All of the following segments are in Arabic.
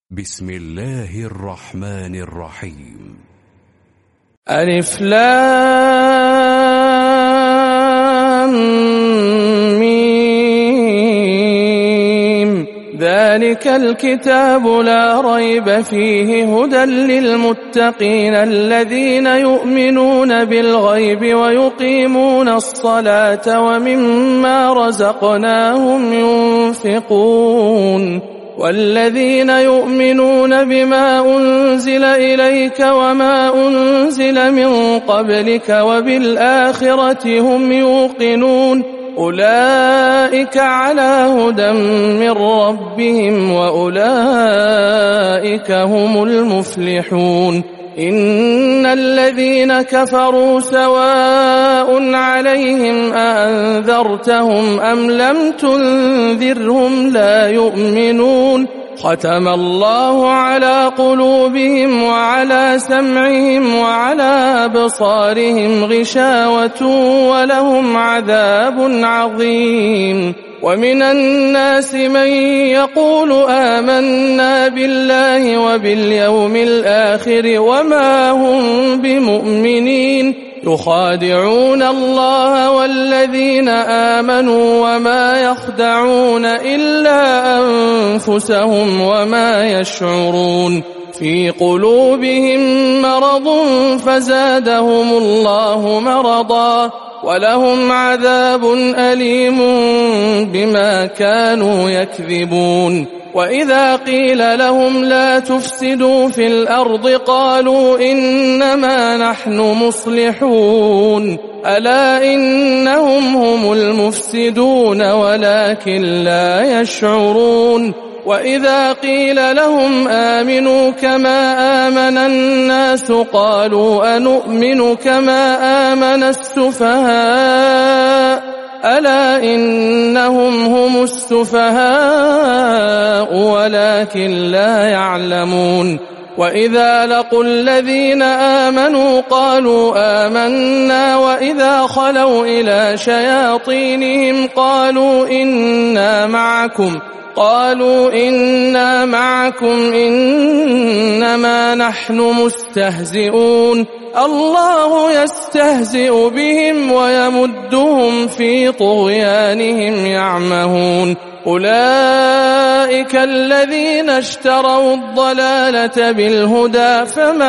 بسم الله الرحمن الرحيم. ألف لام ميم. ذلك الكتاب لا ريب فيه هدى للمتقين الذين يؤمنون بالغيب ويقيمون الصلاة ومما رزقناهم ينفقون والذين يؤمنون بما أنزل إليك وما أنزل من قبلك وبالآخرة هم يوقنون أولئك على هدى من ربهم وأولئك هم المفلحون. إن الذين كفروا سواء عليهم أأنذرتهم أم لم تنذرهم لا يؤمنون. ختم الله على قلوبهم وعلى سمعهم وعلى أبصارهم غشاوة ولهم عذاب عظيم. ومن الناس من يقول آمنا بالله وباليوم الآخر وما هم بمؤمنين يخادعون الله والذين آمنوا وما يخدعون إلا أنفسهم وما يشعرون. في قلوبهم مرض فزادهم الله مرضا ولهم عذاب أليم بما كانوا يكذبون. وإذا قيل لهم لا تفسدوا في الأرض قالوا إنما نحن مصلحون ألا إنهم هم المفسدون ولكن لا يشعرون. وإذا قيل لهم آمنوا كما آمن الناس قالوا أنؤمن كما آمن السفهاء ألا إنهم هم السفهاء ولكن لا يعلمون. وإذا لقوا الذين آمنوا قالوا آمنا وإذا خلوا إلى شياطينهم قالوا إنا معكم إنما نحن مستهزئون الله يستهزئ بهم ويمدهم في طغيانهم يعمهون. أولئك الذين اشتروا الضلالة بالهدى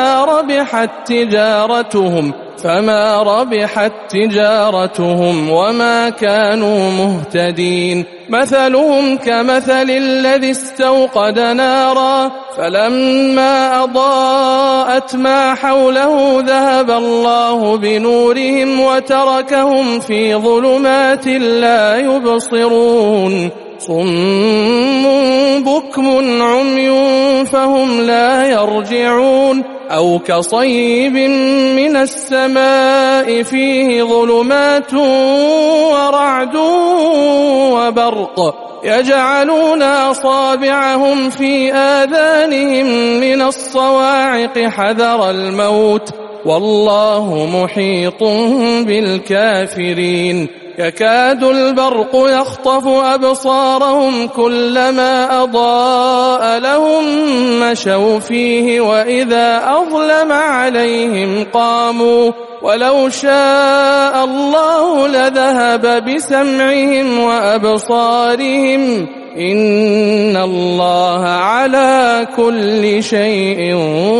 فما ربحت تجارتهم وما كانوا مهتدين. مثلهم كمثل الذي استوقد نارا فلما أضاءت ما حوله ذهب الله بنورهم وتركهم في ظلمات لا يبصرون. صم بكم عمي فهم لا يرجعون. أو كصيب من السماء فيه ظلمات ورعد وبرق يجعلون أصابعهم في آذانهم من الصواعق حذر الموت والله محيط بالكافرين. يكاد البرق يخطف أبصارهم كلما أضاء لهم مشوا فيه وإذا أظلم عليهم قاموا ولو شاء الله لذهب بسمعهم وأبصارهم إن الله على كل شيء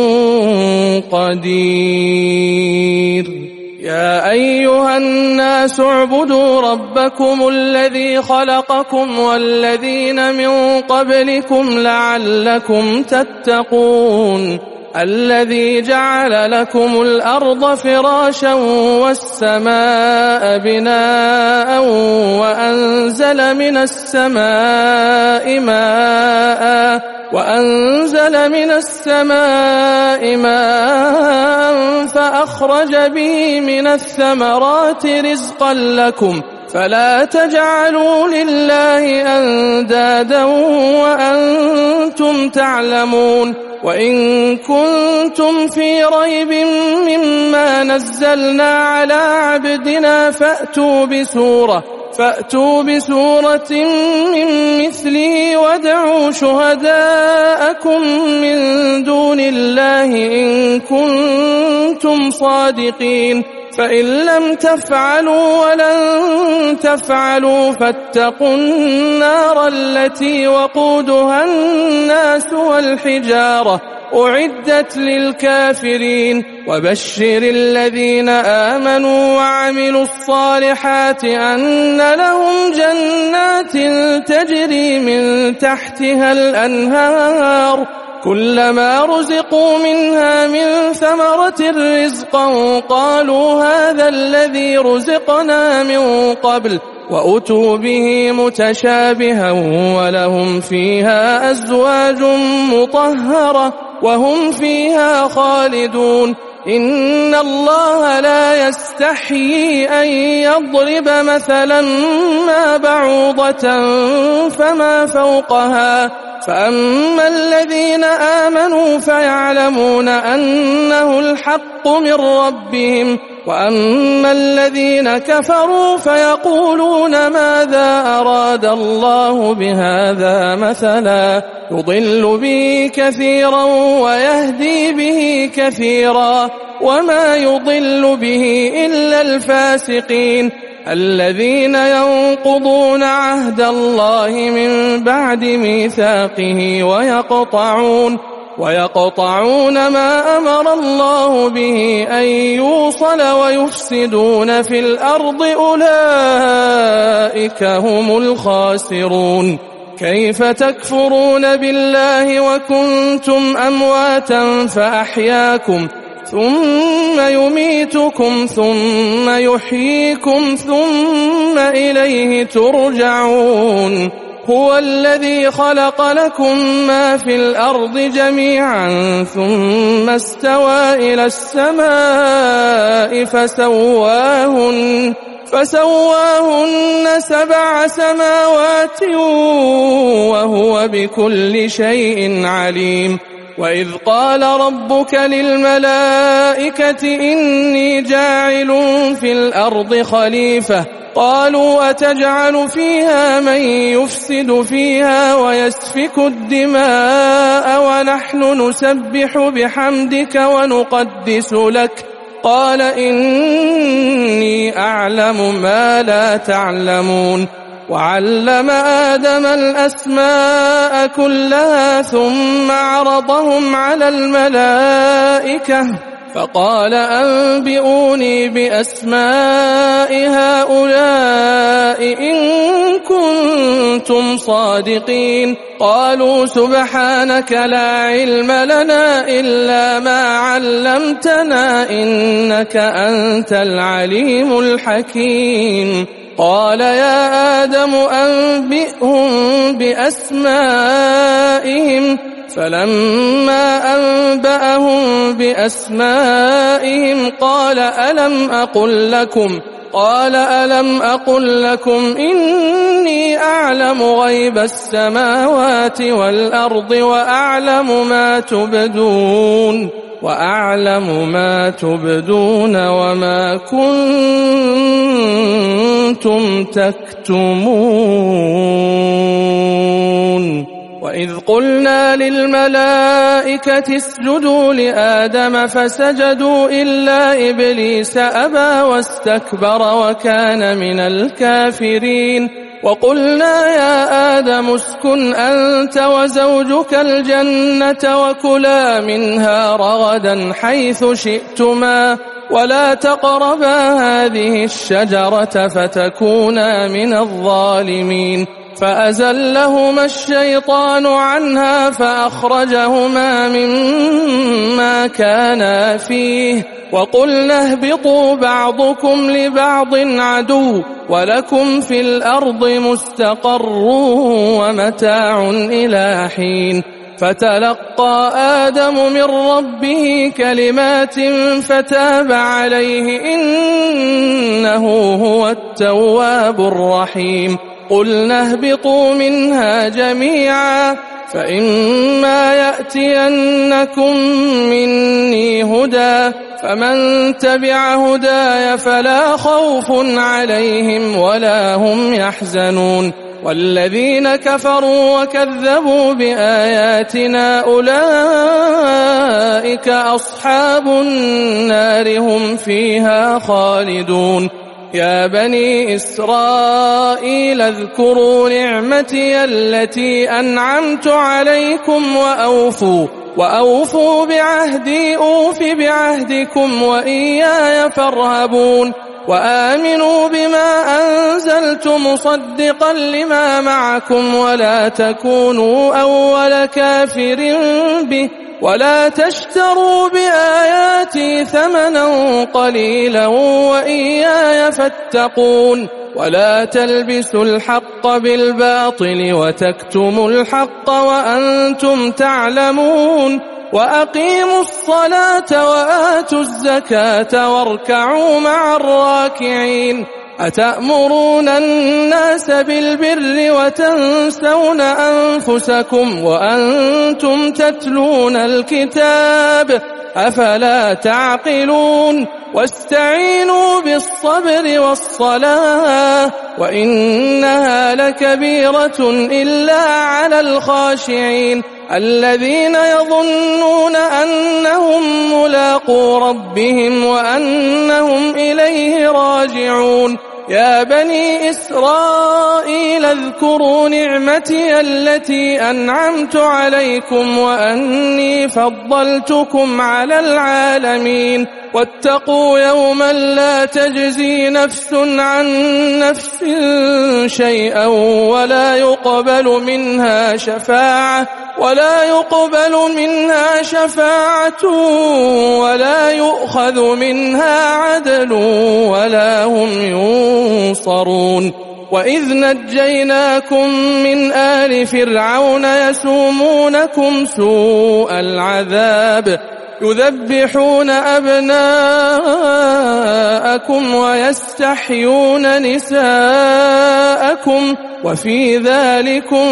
قدير. يا أيها الناس اعبدوا ربكم الذي خلقكم والذين من قبلكم لعلكم تتقون. الذي جعل لكم الأرض فراشا والسماء بناء وأنزل من السماء ماء فأخرج به من الثمرات رزقا لكم فلا تجعلوا لله أندادا وأنتم تعلمون. وإن كنتم في ريب مما نزلنا على عبدنا فأتوا بسورة من مثله وادعوا شهداءكم لكم من دون الله إن كنتم صادقين فإن لم تفعلوا ولن تفعلوا فاتقوا النار التي وقودها الناس والحجارة أعدت للكافرين وبشر الذين آمنوا وعملوا الصالحات أن لهم جنات تجري من تحتها الأنهار كلما رزقوا منها من ثمرة رزقا قالوا هذا الذي رزقنا من قبل وأتوا به متشابها ولهم فيها أزواج مطهرة وهم فيها خالدون إن الله لا يستحيي أن يضرب مثلا ما بعوضة فما فوقها فأما الذين آمنوا فيعلمون أنه الحق من ربهم وأما الذين كفروا فيقولون ماذا أراد الله بهذا مثلا يضل به كثيرا ويهدي به كثيرا وما يضل به إلا الفاسقين الذين ينقضون عهد الله من بعد ميثاقه ويقطعون ما أمر الله به أن يوصل ويفسدون في الأرض أولئك هم الخاسرون كيف تكفرون بالله وكنتم أمواتا فأحياكم ثم يميتكم ثم يحييكم ثم إليه ترجعون هو الذي خلق لكم ما في الأرض جميعا ثم استوى إلى السماء فسواهن 7 سماوات وهو بكل شيء عليم وإذ قال ربك للملائكة إني جاعل في الأرض خليفة قالوا أتجعل فيها من يفسد فيها ويسفك الدماء ونحن نسبح بحمدك ونقدس لك قال إني أعلم ما لا تعلمون وعلم آدم الأسماء كلها ثم عرضهم على الملائكة فقال أنبئوني بأسماء هؤلاء إن كنتم صادقين قالوا سبحانك لا علم لنا إلا ما علمتنا إنك أنت العليم الحكيم قال يا آدم أنبئهم بأسمائهم فلما أنبأهم بأسمائهم قال ألم أقل لكم إني أعلم غيب السماوات والأرض وأعلم ما تبدون وما كنتم تكتمون وإذ قلنا للملائكة اسجدوا لآدم فسجدوا إلا إبليس أبى واستكبر وكان من الكافرين وقلنا يا آدم اسكن أنت وزوجك الجنة وكلا منها رغدا حيث شئتما ولا تقربا هذه الشجرة فتكونا من الظالمين فأزلهما الشيطان عنها فأخرجهما مما كانا فيه وقلنا اهبطوا بعضكم لبعض عدو ولكم في الأرض مستقر ومتاع إلى حين فتلقى آدم من ربه كلمات فتاب عليه إنه هو التواب الرحيم قلنا اهبطوا منها جميعا فإما يأتينكم مني هدى فمن تبع هداي فلا خوف عليهم ولا هم يحزنون والذين كفروا وكذبوا بآياتنا أولئك أصحاب النار هم فيها خالدون يا بني إسرائيل اذكروا نعمتي التي أنعمت عليكم وأوفوا بعهدي أوف بعهدكم وإياي فارهبون وآمنوا بما أنزلت مصدقا لما معكم ولا تكونوا أول كافر به ولا تشتروا بآياتي ثمنا قليلا وإياي فاتقون ولا تلبسوا الحق بالباطل وتكتموا الحق وأنتم تعلمون وأقيموا الصلاة وآتوا الزكاة واركعوا مع الراكعين أتأمرون الناس بالبر وتنسون أنفسكم وأنتم تتلون الكتاب أفلا تعقلون واستعينوا بالصبر والصلاة وإنها لكبيرة إلا على الخاشعين الذين يظنون أنهم ملاقو ربهم وأنهم إليه راجعون يا بني إسرائيل اذكروا نعمتي التي أنعمت عليكم وأني فضلتكم على العالمين واتقوا يوما لا تجزي نفس عن نفس شيئا ولا يقبل منها شفاعة ولا يؤخذ منها عدل ولا هم ينصرون وإذ نجيناكم من آل فرعون يسومونكم سوء العذاب يذبحون أبناءكم ويستحيون نساءكم وفي ذلكم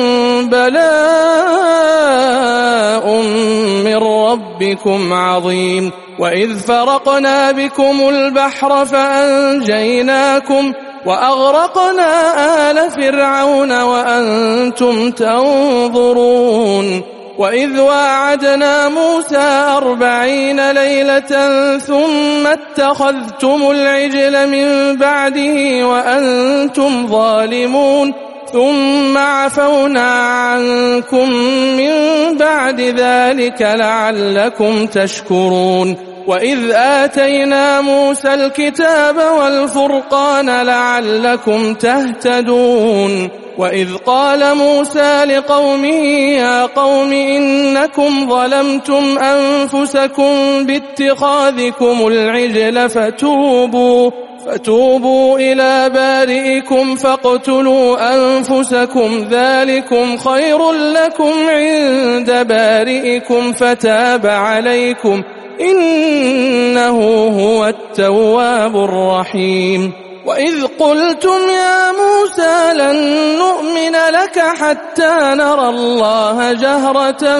بلاء من ربكم عظيم وإذ فرقنا بكم البحر فأنجيناكم وأغرقنا آل فرعون وأنتم تنظرون وإذ واعدنا موسى 40 ليلة ثم اتخذتم العجل من بعده وأنتم ظالمون ثم عفونا عنكم من بعد ذلك لعلكم تشكرون وإذ آتينا موسى الكتاب والفرقان لعلكم تهتدون وإذ قال موسى لقومه يا قوم إنكم ظلمتم أنفسكم باتخاذكم العجل فتوبوا إلى بارئكم فاقتلوا أنفسكم ذلكم خير لكم عند بارئكم فتاب عليكم إنه هو التواب الرحيم وإذ قلتم يا موسى لن نؤمن لك حتى نرى الله جهرة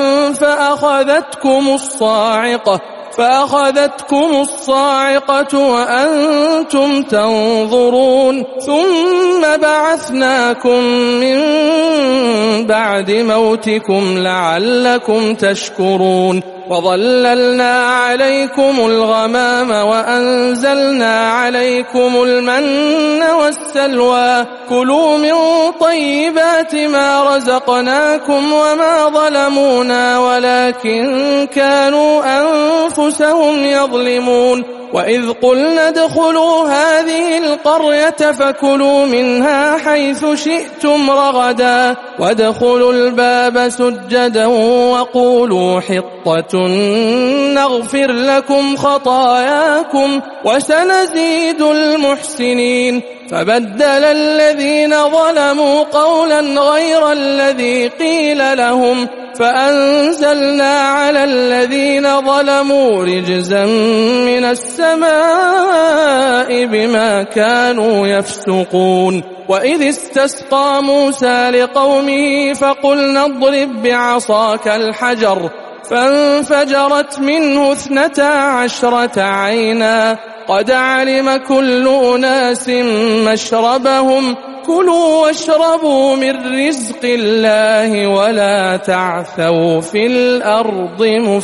فأخذتكم الصاعقة وأنتم تنظرون ثم بعثناكم من بعد موتكم لعلكم تشكرون وظللنا عليكم الغمام وأنزلنا عليكم المن والسلوى كلوا من طيبات ما رزقناكم وما ظلمونا ولكن كانوا أنفسهم يظلمون وإذ قلنا ادخلوا هذه القرية فكلوا منها حيث شئتم رغدا وادخلوا الباب سجدا وقولوا حطة نغفر لكم خطاياكم وسنزيد المحسنين فبدل الذين ظلموا قولا غير الذي قيل لهم فأنزلنا على الذين ظلموا رجزا من السماء بما كانوا يفسقون وإذ استسقى موسى لقومه فقلنا اضرب بعصاك الحجر فانفجرت منه 12 عينا قد علم كل أناس مشربهم وكلوا واشربوا من رزق الله ولا تعثوا في الأرض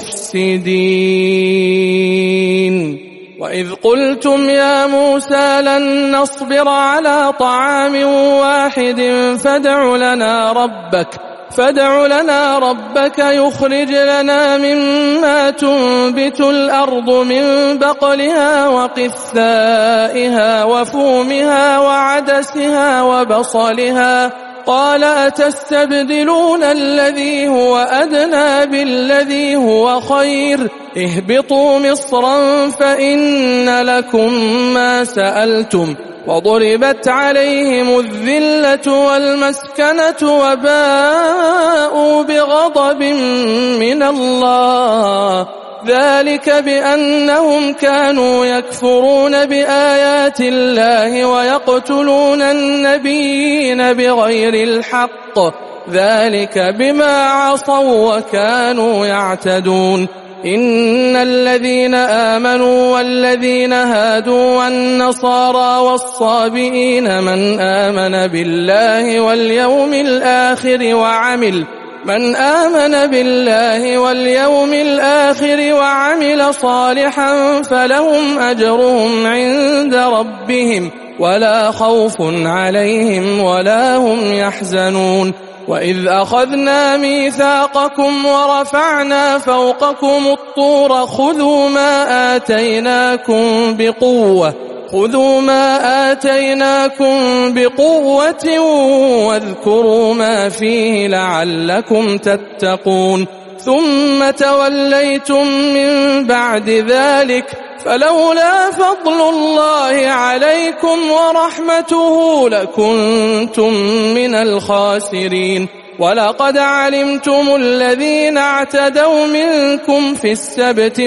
مفسدين. وإذ قلتم يا موسى لن نصبر على طعام واحد فادع لنا ربك يخرج لنا مما تنبت الأرض من بقلها وقثائها وفومها وعدسها وبصلها قال أتستبدلون الذي هو أدنى بالذي هو خير اهبطوا مصرا فإن لكم ما سألتم وضربت عليهم الذلة والمسكنة وباءوا بغضب من الله ذلك بأنهم كانوا يكفرون بآيات الله ويقتلون النبيين بغير الحق ذلك بما عصوا وكانوا يعتدون. إن الذين آمنوا والذين هادوا والنصارى والصابئين من آمن بالله واليوم الآخر وعمل صالحا فلهم أجرهم عند ربهم ولا خوف عليهم ولا هم يحزنون. وإذ أخذنا ميثاقكم ورفعنا فوقكم الطور خذوا ما آتيناكم بقوة واذكروا ما فيه لعلكم تتقون ثم توليتم من بعد ذلك فلولا فضل الله عليكم ورحمته لكنتم من الخاسرين. ولقد علمتم الذين اعتدوا منكم في السبت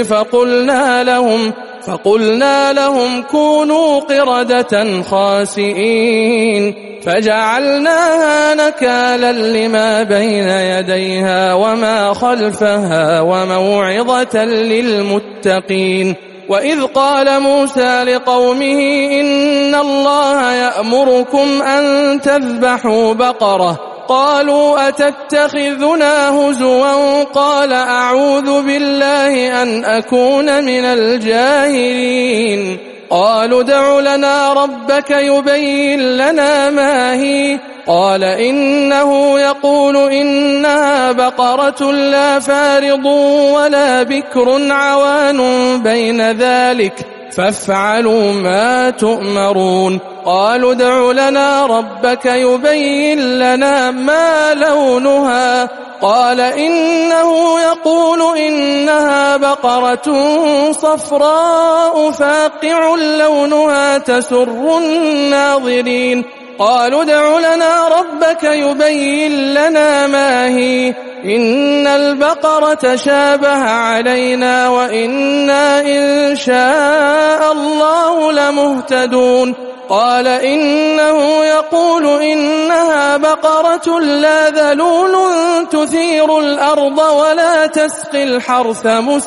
فقلنا لهم كونوا قردة خاسئين فجعلناها نكالا لما بين يديها وما خلفها وموعظة للمتقين. وإذ قال موسى لقومه إن الله يأمركم أن تذبحوا بقرة قالوا أتتخذنا هزوا قال أعوذ بالله أن أكون من الجاهلين. قالوا ادع لنا ربك يبين لنا ما هي قال إنه يقول إنها بقرة لا فارض ولا بكر عوان بين ذلك فافعلوا ما تؤمرون. قالوا ادع لنا ربك يبين لنا ما لونها قال إنه يقول إنها بقرة صفراء فاقع لونها تسر الناظرين. قالوا ادع لنا ربك يبين لنا ما هي إن البقرة شابه علينا وإنا إن شاء الله لمهتدون. قال إنه يقول إنها بقرة لا ذلول تثير الأرض ولا تسقي الحرث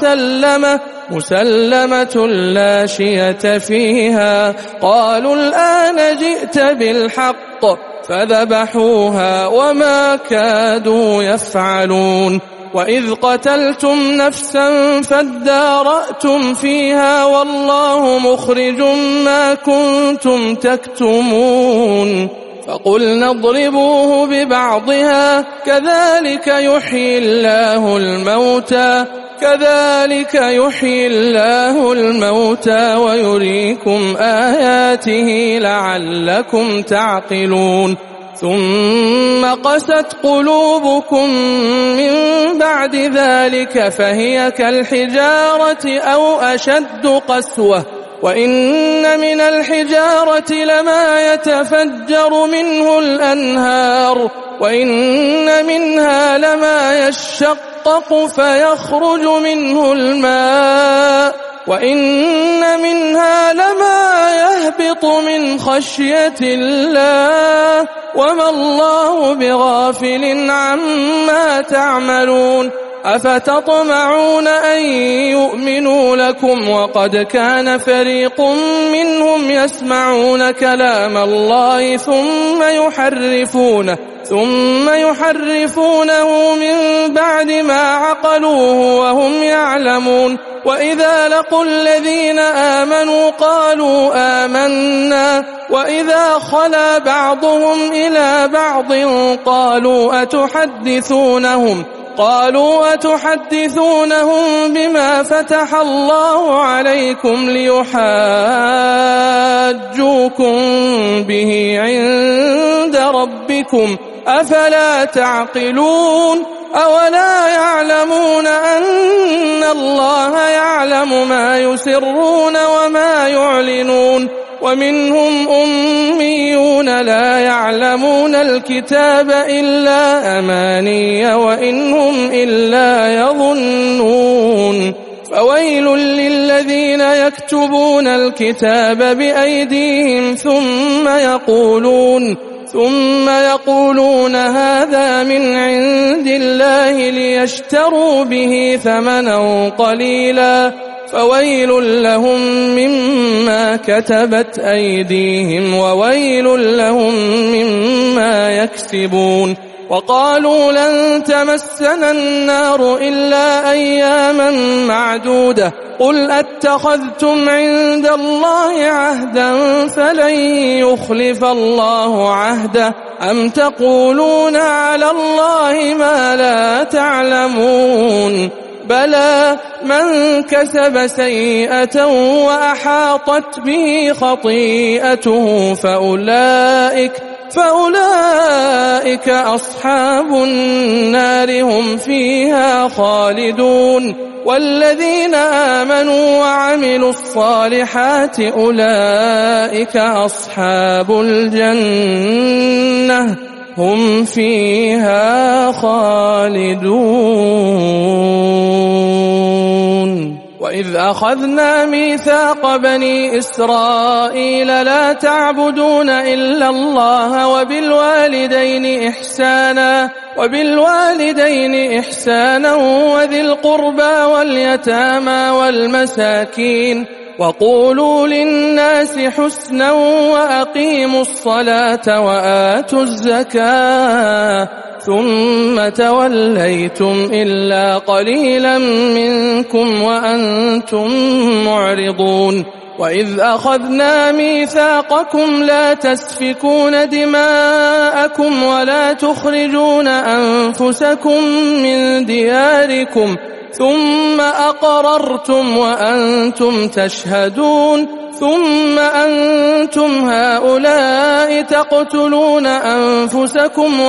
مسلمة لا شية فيها. قالوا الآن جئت بالحق فذبحوها وما كادوا يفعلون. وإذ قتلتم نفسا فادارأتم فيها والله مخرج ما كنتم تكتمون. فقلنا اضربوه ببعضها كذلك يحيي الله الموتى ويريكم آياته لعلكم تعقلون. ثم قست قلوبكم من بعد ذلك فهي كالحجارة أو أشد قسوة وإن من الحجارة لما يتفجر منه الأنهار وإن منها لما يشقق فيخرج منه الماء وإن منها لما يهبط من خشية الله وما الله بغافل عما تعملون. أفتطمعون أن يؤمنوا لكم وقد كان فريق منهم يسمعون كلام الله ثم يحرفونه من بعد ما عقلوه وهم يعلمون وإذا لقوا الذين آمنوا قالوا آمنا وإذا خلا بعضهم إلى بعض قالوا أتحدثونهم بما فتح الله عليكم ليحاجوكم به عند ربكم أفلا تعقلون أولا يعلمون أن الله يعلم ما يسرون وما يعلنون ومنهم أميون لا يعلمون الكتاب إلا أماني وإن هم إلا يظنون فويل للذين يكتبون الكتاب بأيديهم ثم يقولون هذا من عند الله ليشتروا به ثمنا قليلا فويل لهم مما كتبت أيديهم وويل لهم مما يكسبون وقالوا لن تمسنا النار إلا أياما معدودة قل أتخذتم عند الله عهدا فلن يخلف الله عهده أم تقولون على الله ما لا تعلمون بلى من كسب سيئة وأحاطت به خطيئته فأولئك أصحاب النار هم فيها خالدون والذين آمنوا وعملوا الصالحات أولئك أصحاب الجنة هم فيها خالدون وإذ أخذنا ميثاق بني إسرائيل لا تعبدون إلا الله وبالوالدين إحسانا وذي القربى واليتامى والمساكين وقولوا للناس حسنا وأقيموا الصلاة وآتوا الزكاة ثم توليتم إلا قليلا منكم وأنتم معرضون وإذ أخذنا ميثاقكم لا تسفكون دماءكم ولا تخرجون أنفسكم من دياركم ثم أقررتم وأنتم تشهدون ثم أنتم هؤلاء تقتلون أنفسكم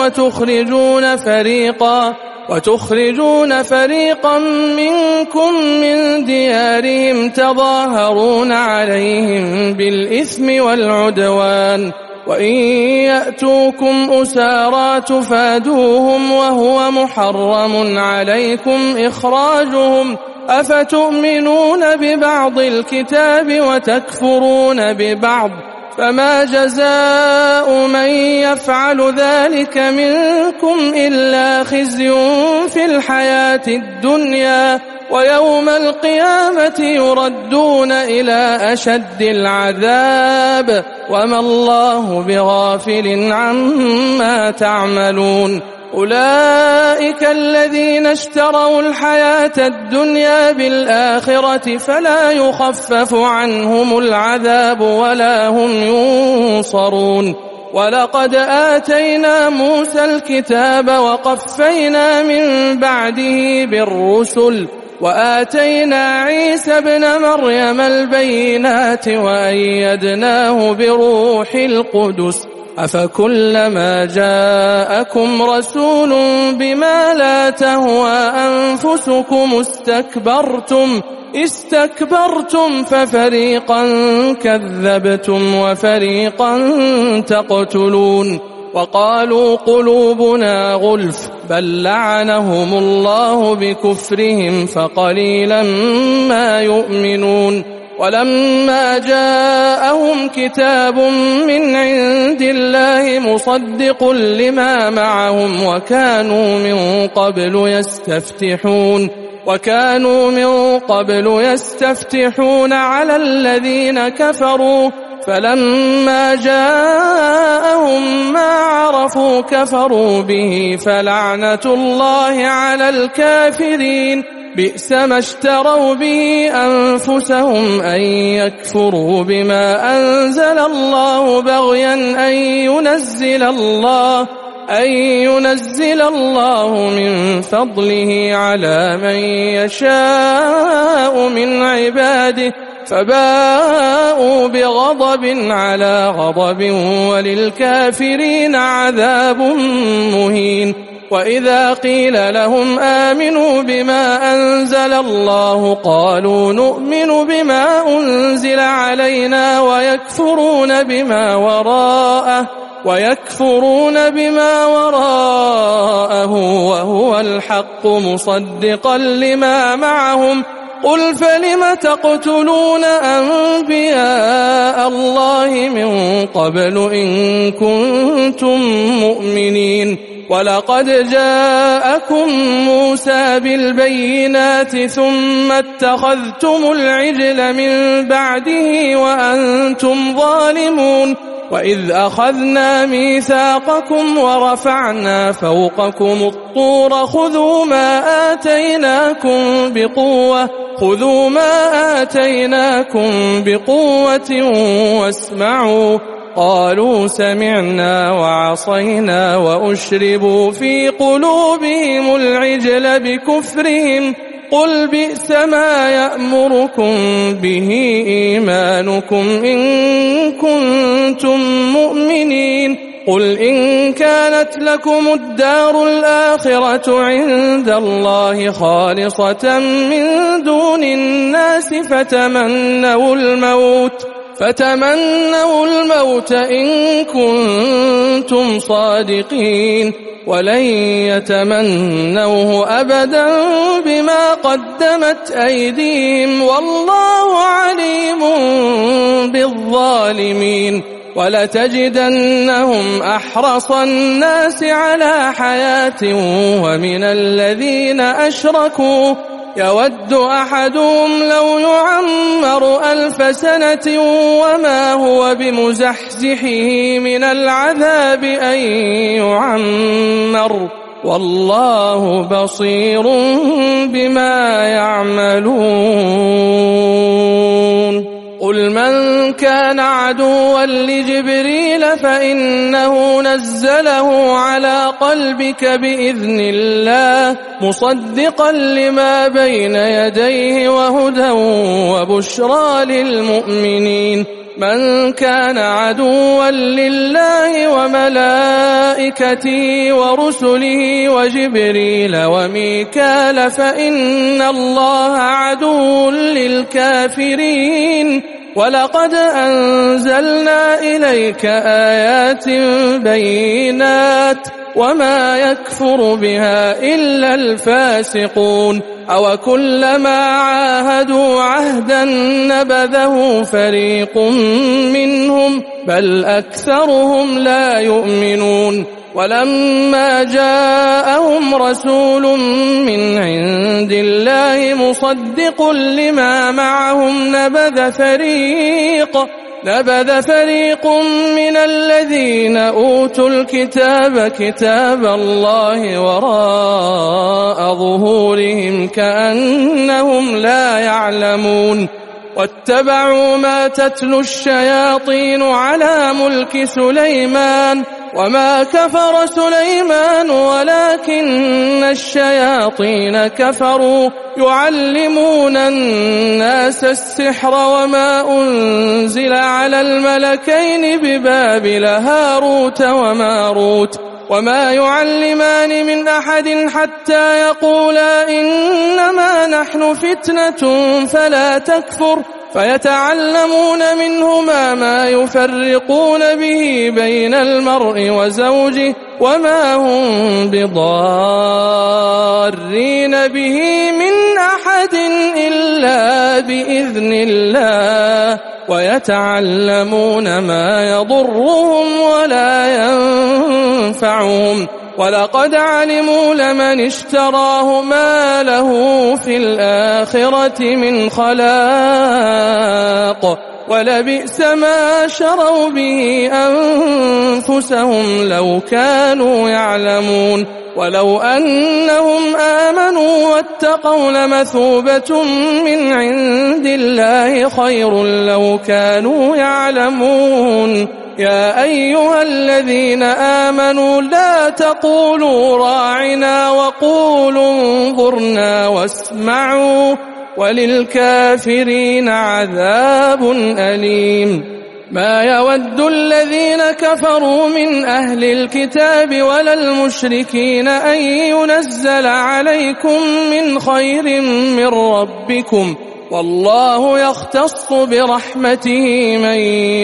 وتخرجون فريقا منكم من ديارهم تظاهرون عليهم بالإثم والعدوان وإن يأتوكم أسارى تفادوهم وهو محرم عليكم إخراجهم أفتؤمنون ببعض الكتاب وتكفرون ببعض فما جزاء من يفعل ذلك منكم إلا خزي في الحياة الدنيا ويوم القيامة يردون إلى أشد العذاب وما الله بغافل عما تعملون أولئك الذين اشتروا الحياة الدنيا بالآخرة فلا يخفف عنهم العذاب ولا هم ينصرون ولقد آتينا موسى الكتاب وقفينا من بعده بالرسل وآتينا عيسى ابن مريم البينات وأيدناه بروح القدس أفكلما جاءكم رسول بما لا تهوى أنفسكم استكبرتم ففريقا كذبتم وفريقا تقتلون وقالوا قلوبنا غلف بل لعنهم الله بكفرهم فقليلا ما يؤمنون ولما جاءهم كتاب من عند الله مصدق لما معهم وكانوا من قبل يستفتحون على الذين كفروا فلما جاءهم ما عرفوا كفروا به فلعنة الله على الكافرين بئس ما اشتروا به أنفسهم أن يكفروا بما أنزل الله بغيا أن ينزل الله من فضله على من يشاء من عباده فباءوا بغضب على غضب وللكافرين عذاب مهين. وإذا قيل لهم آمنوا بما أنزل الله قالوا نؤمن بما أنزل علينا ويكفرون بما وراءه وهو الحق مصدقا لما معهم قل فلم تقتلون أنبياء الله من قبل إن كنتم مؤمنين ولقد جاءكم موسى بالبينات ثم اتخذتم العجل من بعده وأنتم ظالمون وإذ أخذنا ميثاقكم ورفعنا فوقكم الطور خذوا ما آتيناكم بقوة واسمعوا قالوا سمعنا وعصينا وأشربوا في قلوبهم العجل بكفرهم قل بئس ما يأمركم به إيمانكم إن كنتم مؤمنين قل إن كانت لكم الدار الآخرة عند الله خالصة من دون الناس فتمنوا الموت إن كنتم صادقين ولن يتمنوه أبدا بما قدمت أيديهم والله عليم بالظالمين ولتجدنهم أحرص الناس على حياة ومن الذين أشركوا يود أحدهم لو يعمر 1000 سنة وما هو بمزحزحه من العذاب أن يعمر والله بصير بما يعملون قل من كان عدوا لجبريل فإنه نزله على قلبك بإذن الله مصدقا لما بين يديه وهدى وبشرى للمؤمنين من كان عدوا لله وملائكته ورسله وجبريل وميكال فإن الله عدو للكافرين ولقد أنزلنا إليك آيات بينات وما يكفر بها إلا الفاسقون أو كلما عاهدوا عهدا نبذه فريق منهم بل أكثرهم لا يؤمنون ولما جاءهم رسول من عند الله مصدق لما معهم نبذ فريق من الذين أوتوا الكتاب كتاب الله وراء ظهورهم كأنهم لا يعلمون واتبعوا ما تتلو الشياطين على ملك سليمان وما كفر سليمان ولكن الشياطين كفروا يعلمون الناس السحر وما أنزل على الملكين ببابل هاروت وماروت وما يعلمان من أحد حتى يقولا إنما نحن فتنة فلا تكفر فيتعلمون منهما ما يفرقون به بين المرء وزوجه وما هم بضارين به من أحد أحد إلا بإذن الله ويتعلمون ما يضرهم ولا ينفعهم ولقد علموا لمن اشتراه ما له في الآخرة من خلاق ولبئس ما شروا به أنفسهم لو كانوا يعلمون ولو أنهم آمنوا واتقوا لمثوبة من عند الله خير لو كانوا يعلمون يا أيها الذين آمنوا لا تقولوا راعنا وقولوا انظرنا واسمعوا وللكافرين عذاب أليم ما يود الذين كفروا من أهل الكتاب ولا المشركين أن ينزل عليكم من خير من ربكم والله يختص برحمته من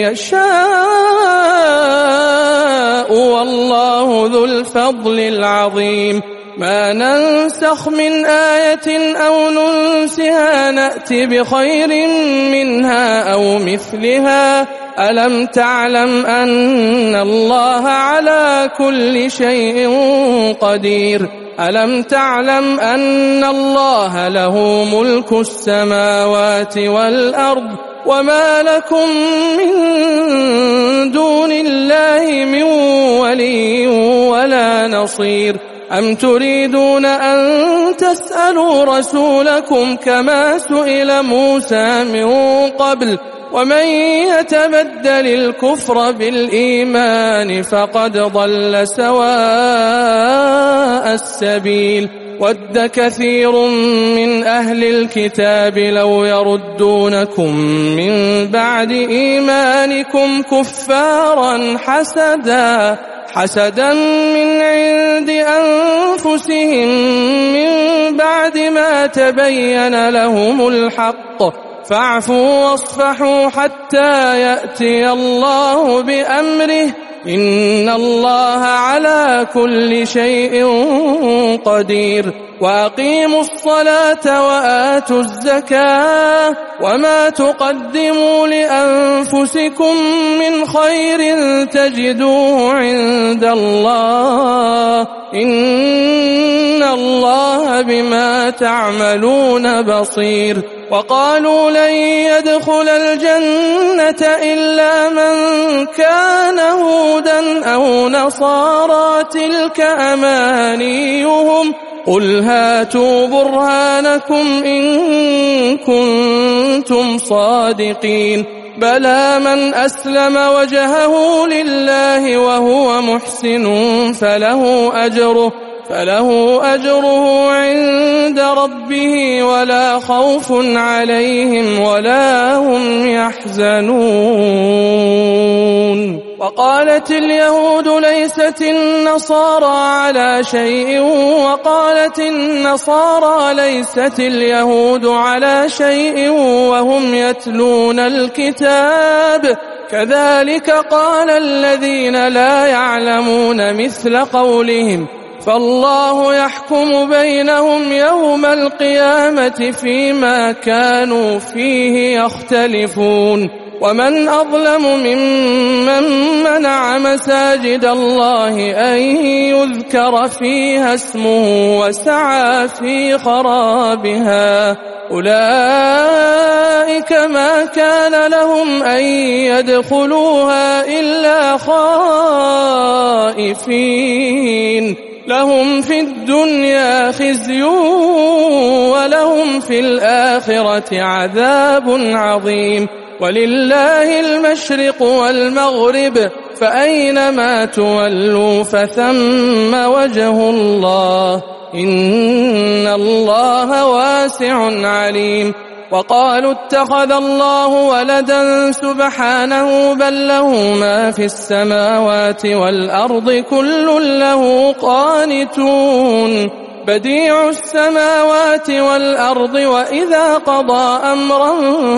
يشاء والله ذو الفضل العظيم ما ننسخ من آية أو ننسها نأت بخير منها أو مثلها ألم تعلم أن الله على كل شيء قدير ألم تعلم أن الله له ملك السماوات والأرض وما لكم من دون الله من ولي ولا نصير أم تريدون أن تسألوا رسولكم كما سئل موسى من قبل ومن يتبدل الكفر بالإيمان فقد ضل سواء السبيل ود كثير من أهل الكتاب لو يردونكم من بعد إيمانكم كفارا حسدا من عند أنفسهم من بعد ما تبين لهم الحق فاعفوا واصفحوا حتى يأتي الله بأمره إن الله على كل شيء قدير وأقيموا الصلاة وآتوا الزكاة وما تقدموا لأنفسكم من خير تجدوه عند الله إن الله بما تعملون بصير وقالوا لن يدخل الجنة إلا من كان هودا أو نصارى تلك أمانيهم قل هاتوا برهانكم إن كنتم صادقين بلى من أسلم وجهه لله وهو محسن فله أجره عند ربه ولا خوف عليهم ولا هم يحزنون وقالت اليهود ليست النصارى على شيء وقالت النصارى ليست اليهود على شيء وهم يتلون الكتاب كذلك قال الذين لا يعلمون مثل قولهم فالله يحكم بينهم يوم القيامة فيما كانوا فيه يختلفون ومن أظلم ممن منع مساجد الله أن يذكر فيها اسمه وسعى في خرابها أولئك ما كان لهم أن يدخلوها إلا خائفين لهم في الدنيا خزي ولهم في الآخرة عذاب عظيم ولله المشرق والمغرب فأينما تولوا فثم وجه الله إن الله واسع عليم وقالوا اتخذ الله ولدا سبحانه بل له ما في السماوات والأرض كل له قانتون بديع السماوات والأرض وإذا قضى أمرا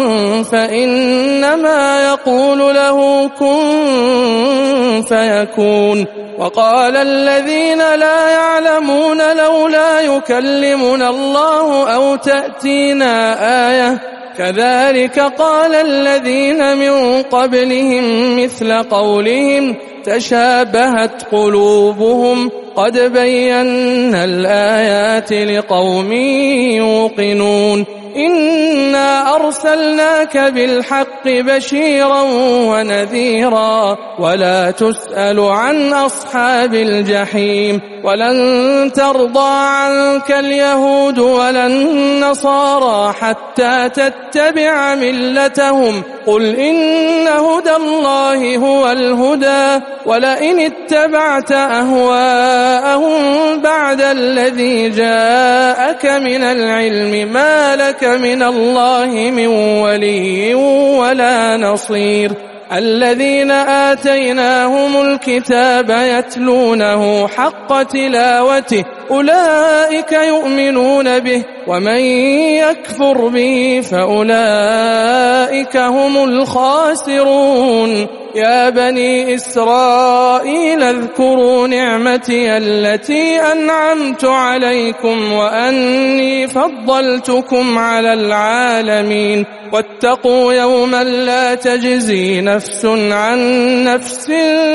فإنما يقول له كن فيكون. وقال الذين لا يعلمون لولا يكلمنا الله أو تأتينا آية كذلك قال الذين من قبلهم مثل قولهم تشابهت قلوبهم قد بينا الآيات لقوم يوقنون. إنا أرسلناك بالحق بشيرا ونذيرا ولا تسأل عن أصحاب الجحيم. ولن ترضى عنك اليهود ولا النصارى حتى تتبع ملتهم قل إن هدى الله هو الهدى ولئن اتبعت أهواءهم بعد الذي جاءك من العلم ما لك من الله من ولي ولا نصير. الذين آتيناهم الكتاب يتلونه حق تلاوته أولئك يؤمنون به ومن يكفر به فأولئك هم الخاسرون. يا بني إسرائيل اذكروا نعمتي التي أنعمت عليكم وأني فضلتكم على العالمين واتقوا يوما لا تجزي نفس عن نفس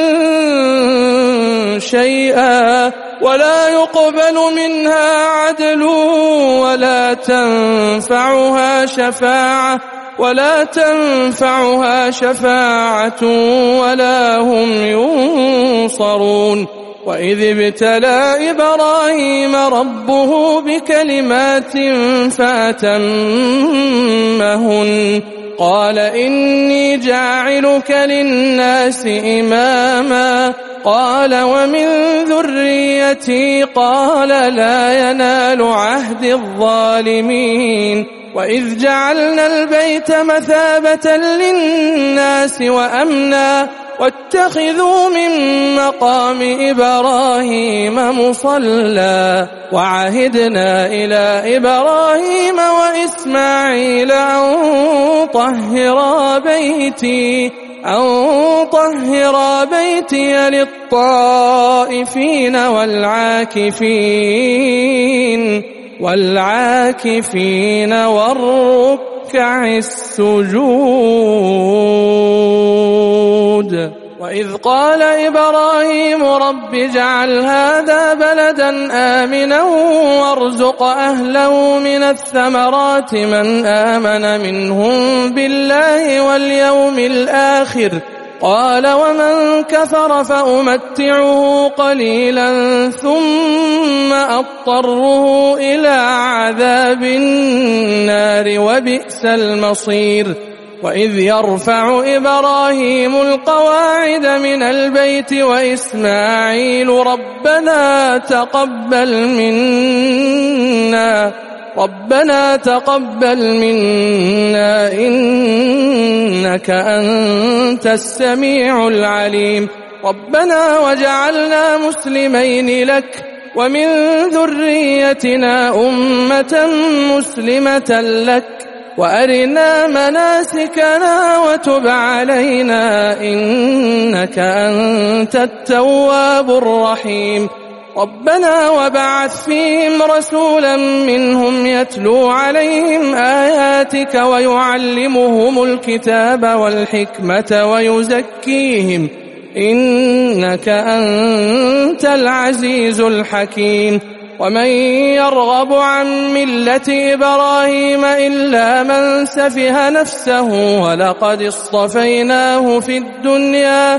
شيئا ولا يقبل منها عدل ولا تنفعها شفاعة ولا هم ينصرون. وإذ ابتلى إبراهيم ربه بكلمات فأتمهن قال إني جاعلك للناس إماما قال ومن ذريتي قال لا ينال عهد الظالمين. وإذ جعلنا البيت مثابة للناس وأمنا واتخذوا من مقام إبراهيم مصلى وعهدنا إلى إبراهيم وإسماعيل أن طهرا بيتي للطائفين والعاكفين والركع السجود. وإذ قال إبراهيم رب اجعل هذا بلدا آمنا وارزق أهله من الثمرات من آمن منهم بالله واليوم الآخر قال ومن كفر فأمتعه قليلا ثم أضطره إلى عذاب النار وبئس المصير. وإذ يرفع إبراهيم القواعد من البيت وإسماعيل ربنا تقبل منا إنك أنت السميع العليم. ربنا وجعلنا مسلمين لك ومن ذريتنا أمة مسلمة لك وأرنا مناسكنا وتب علينا إنك أنت التواب الرحيم. ربنا وبعث فيهم رسولا منهم يتلو عليهم آياتك ويعلمهم الكتاب والحكمة ويزكيهم إنك أنت العزيز الحكيم. ومن يرغب عن ملة إبراهيم إلا من سفه نفسه ولقد اصطفيناه في الدنيا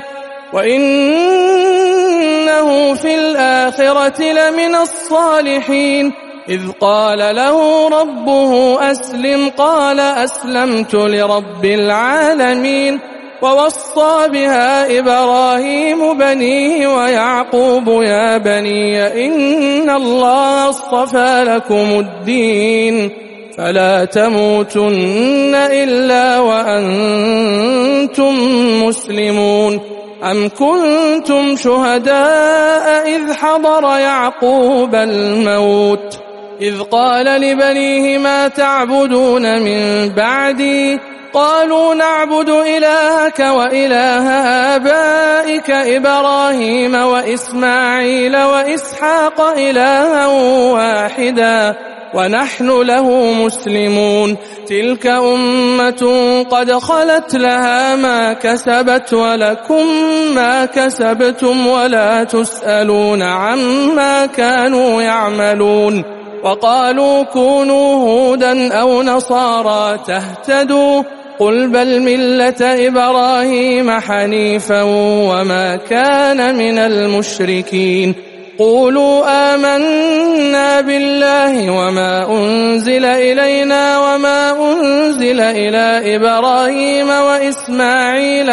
وإنه في الآخرة لمن الصالحين. إذ قال له ربه أسلم قال أسلمت لرب العالمين. ووصى بها إبراهيم بنيه ويعقوب يا بني إن الله اصطفى لكم الدين فلا تموتن إلا وأنتم مسلمون. أم كنتم شهداء إذ حضر يعقوب الموت إذ قال لبنيه ما تعبدون من بعدي قالوا نعبد إلهك وإله آبائك إبراهيم وإسماعيل وإسحاق إلها واحدا ونحن له مسلمون تلك أمة قد خلت لها ما كسبت ولكم ما كسبتم ولا تسألون عما كانوا يعملون وقالوا كونوا هودا أو نصارى تهتدوا قل بل ملة إبراهيم حنيفا وما كان من المشركين قولوا آمنا بالله وما أنزل إلينا وما أنزل إلى إبراهيم وإسماعيل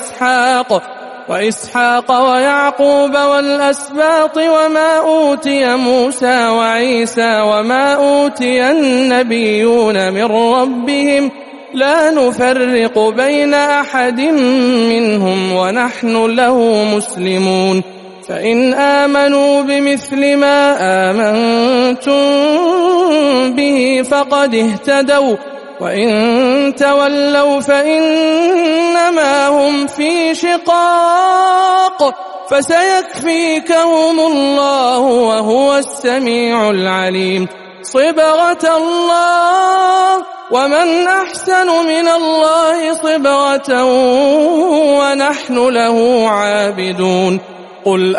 وإسحاق ويعقوب والأسباط وما أوتي موسى وعيسى وما أوتي النبيون من ربهم لا نفرق بين أحد منهم ونحن له مسلمون فإن آمنوا بمثل ما آمنتم به فقد اهتدوا وإن تولوا فإنما هم في شقاق فسيكفيكهم الله وهو السميع العليم صبغة الله ومن أحسن من الله صبغة ونحن له عابدون قل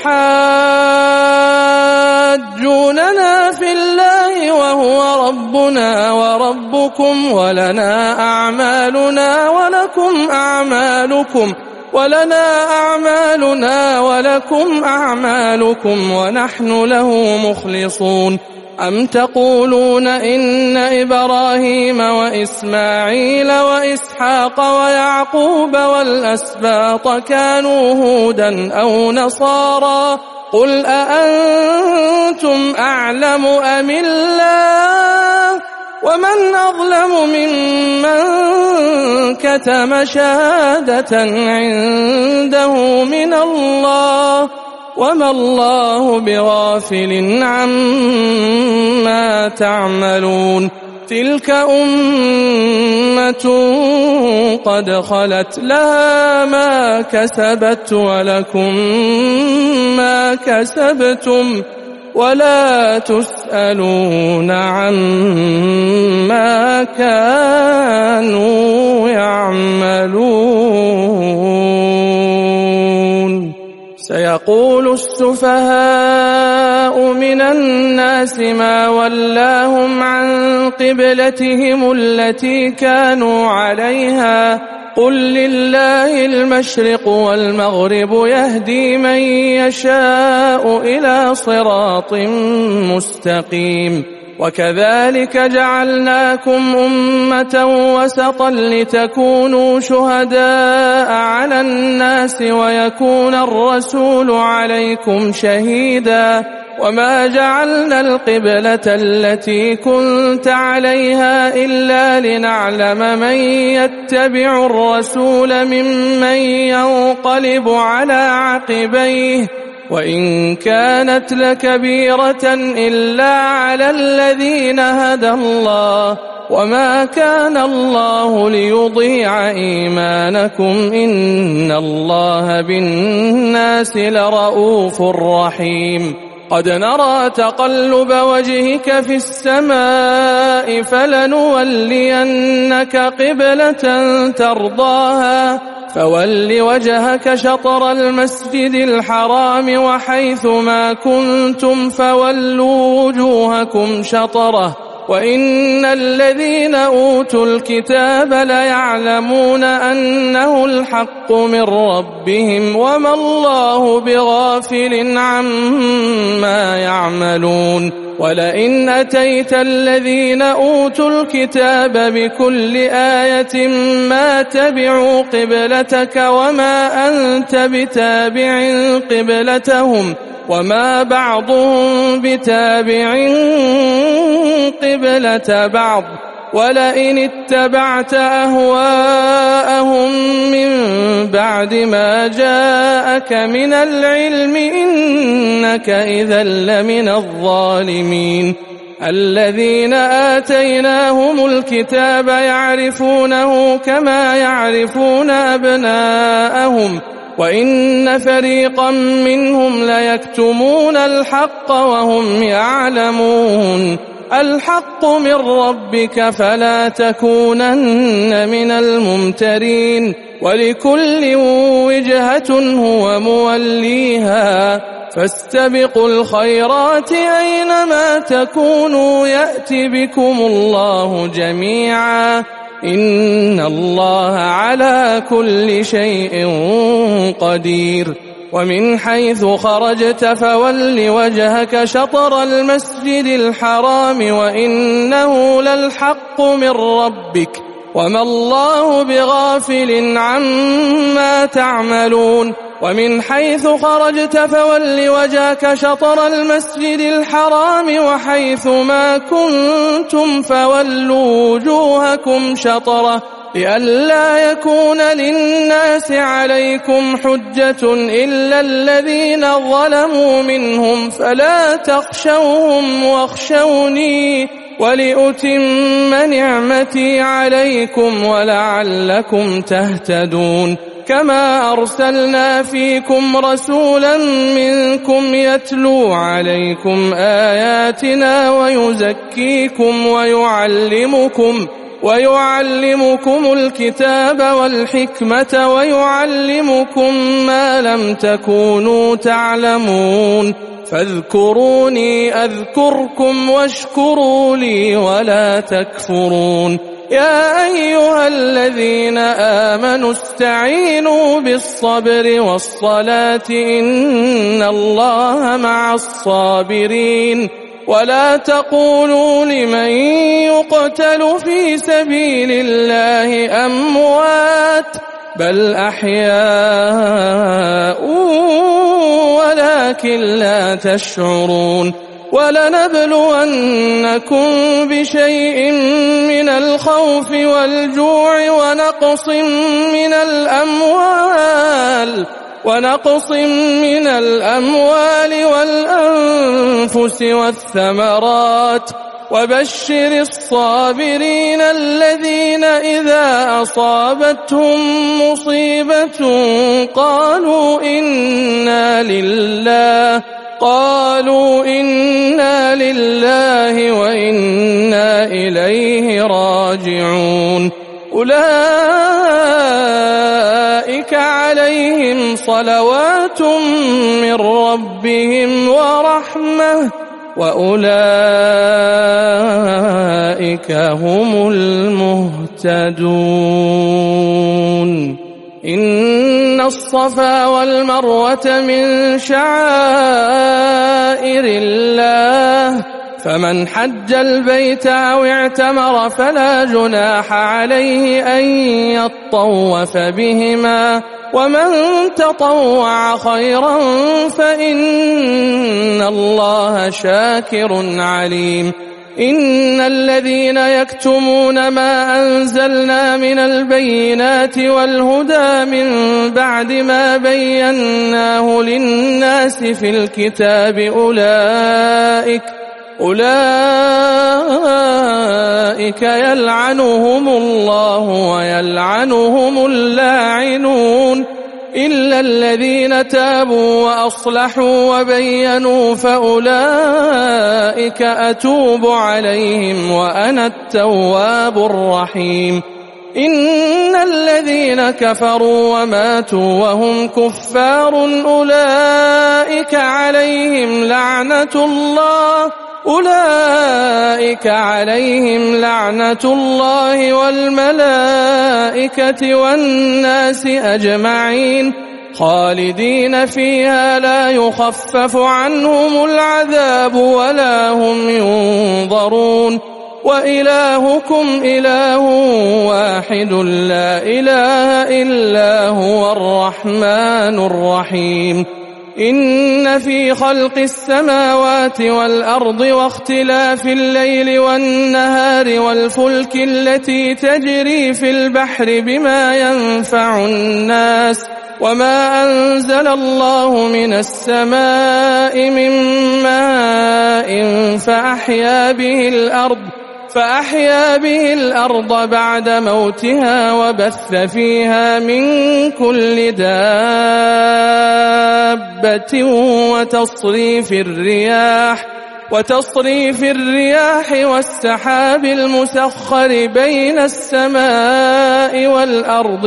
أتحاجوننا في الله وهو ربنا وربكم ولنا أعمالنا ولكم أعمالكم ونحن له مخلصون أم تقولون إن إبراهيم وإسماعيل وإسحاق ويعقوب والأسباط كانوا هودا أو نصارى قل أأنتم أعلم أم الله ومن أظلم ممن كتم شهادة عنده من الله وما الله بغافل عما تعملون تلك أمة قد خلت لها ما كسبت ولكم ما كسبتم ولا تسألون عما كانوا يعملون سيقول السفهاء من الناس ما ولاهم عن قبلتهم التي كانوا عليها قل لله المشرق والمغرب يهدي من يشاء إلى صراط مستقيم وكذلك جعلناكم أمة وسطا لتكونوا شهداء على الناس ويكون الرسول عليكم شهيدا وما جعلنا القبلة التي كنت عليها إلا لنعلم من يتبع الرسول ممن ينقلب على عقبيه وإن كانت لكبيرة إلا على الذين هدى الله وما كان الله ليضيع إيمانكم إن الله بالناس لرؤوف رحيم قد نرى تقلب وجهك في السماء فلنولينك قبلة ترضاها فول وجهك شطر المسجد الحرام وحيث ما كنتم فولوا وجوهكم شطره وإن الذين أوتوا الكتاب ليعلمون أنه الحق من ربهم وما الله بغافل عما يعملون ولئن أتيت الذين أوتوا الكتاب بكل آية ما تبعوا قبلتك وما أنت بتابع قبلتهم وما بعضهم بتابع قبلة بعض ولئن اتبعت أهواءهم من بعد ما جاءك من العلم إنك إذا لمن الظالمين. الذين آتيناهم الكتاب يعرفونه كما يعرفون أبناءهم وإن فريقا منهم ليكتمون الحق وهم يعلمون. الحق من ربك فلا تكونن من الممترين. ولكل وجهة هو موليها فاستبقوا الخيرات أينما تكونوا يأت بكم الله جميعا إن الله على كل شيء قدير. ومن حيث خرجت فول وجهك شطر المسجد الحرام وإنه للحق من ربك وما الله بغافل عما تعملون. ومن حيث خرجت فول وجهك شطر المسجد الحرام وحيث ما كنتم فولوا وجوهكم شطره لئلا يكون للناس عليكم حجة إلا الذين ظلموا منهم فلا تخشوهم واخشوني ولأتم نعمتي عليكم ولعلكم تهتدون. كما أرسلنا فيكم رسولا منكم يتلو عليكم آياتنا ويزكيكم ويعلمكم الكتاب والحكمة ويعلمكم ما لم تكونوا تعلمون. فاذكروني أذكركم واشكروا لي ولا تكفرون. يا أيها الذين آمنوا استعينوا بالصبر والصلاة إن الله مع الصابرين. ولا تقولوا لمن يقتل في سبيل الله أموات بل أحياء ولكن لا تشعرون. ولنبلونكم بشيء من الخوف والجوع ونقص من الأموال والأنفس والثمرات وبشر الصابرين الذين إذا أصابتهم مصيبة قالوا إنا لله وإنا إليه راجعون. أولئك عليهم صلوات من ربهم ورحمة وأولئك هم المهتدون. إن الصفا والمروة من شعائر الله فمن حج البيت أو اعتمر فلا جناح عليه أن يطوف بهما ومن تطوع خيرا فإن الله شاكر عليم. إن الذين يكتمون ما أنزلنا من البينات والهدى من بعد ما بيناه للناس في الكتاب أولئك يلعنهم الله ويلعنهم اللاعنون إلا الذين تابوا وأصلحوا وبينوا فأولئك أتوب عليهم وأنا التواب الرحيم. إن الذين كفروا وماتوا وهم كفار أولئك عليهم لعنة الله والملائكة والناس أجمعين خالدين فيها لا يخفف عنهم العذاب ولا هم ينظرون. وإلهكم إله واحد لا إله إلا هو الرحمن الرحيم. إن في خلق السماوات والأرض واختلاف الليل والنهار والفلك التي تجري في البحر بما ينفع الناس وما أنزل الله من السماء من ماء فأحيا به الأرض بعد موتها وبث فيها من كل دابة وتصريف الرياح والسحاب المسخر بين السماء والأرض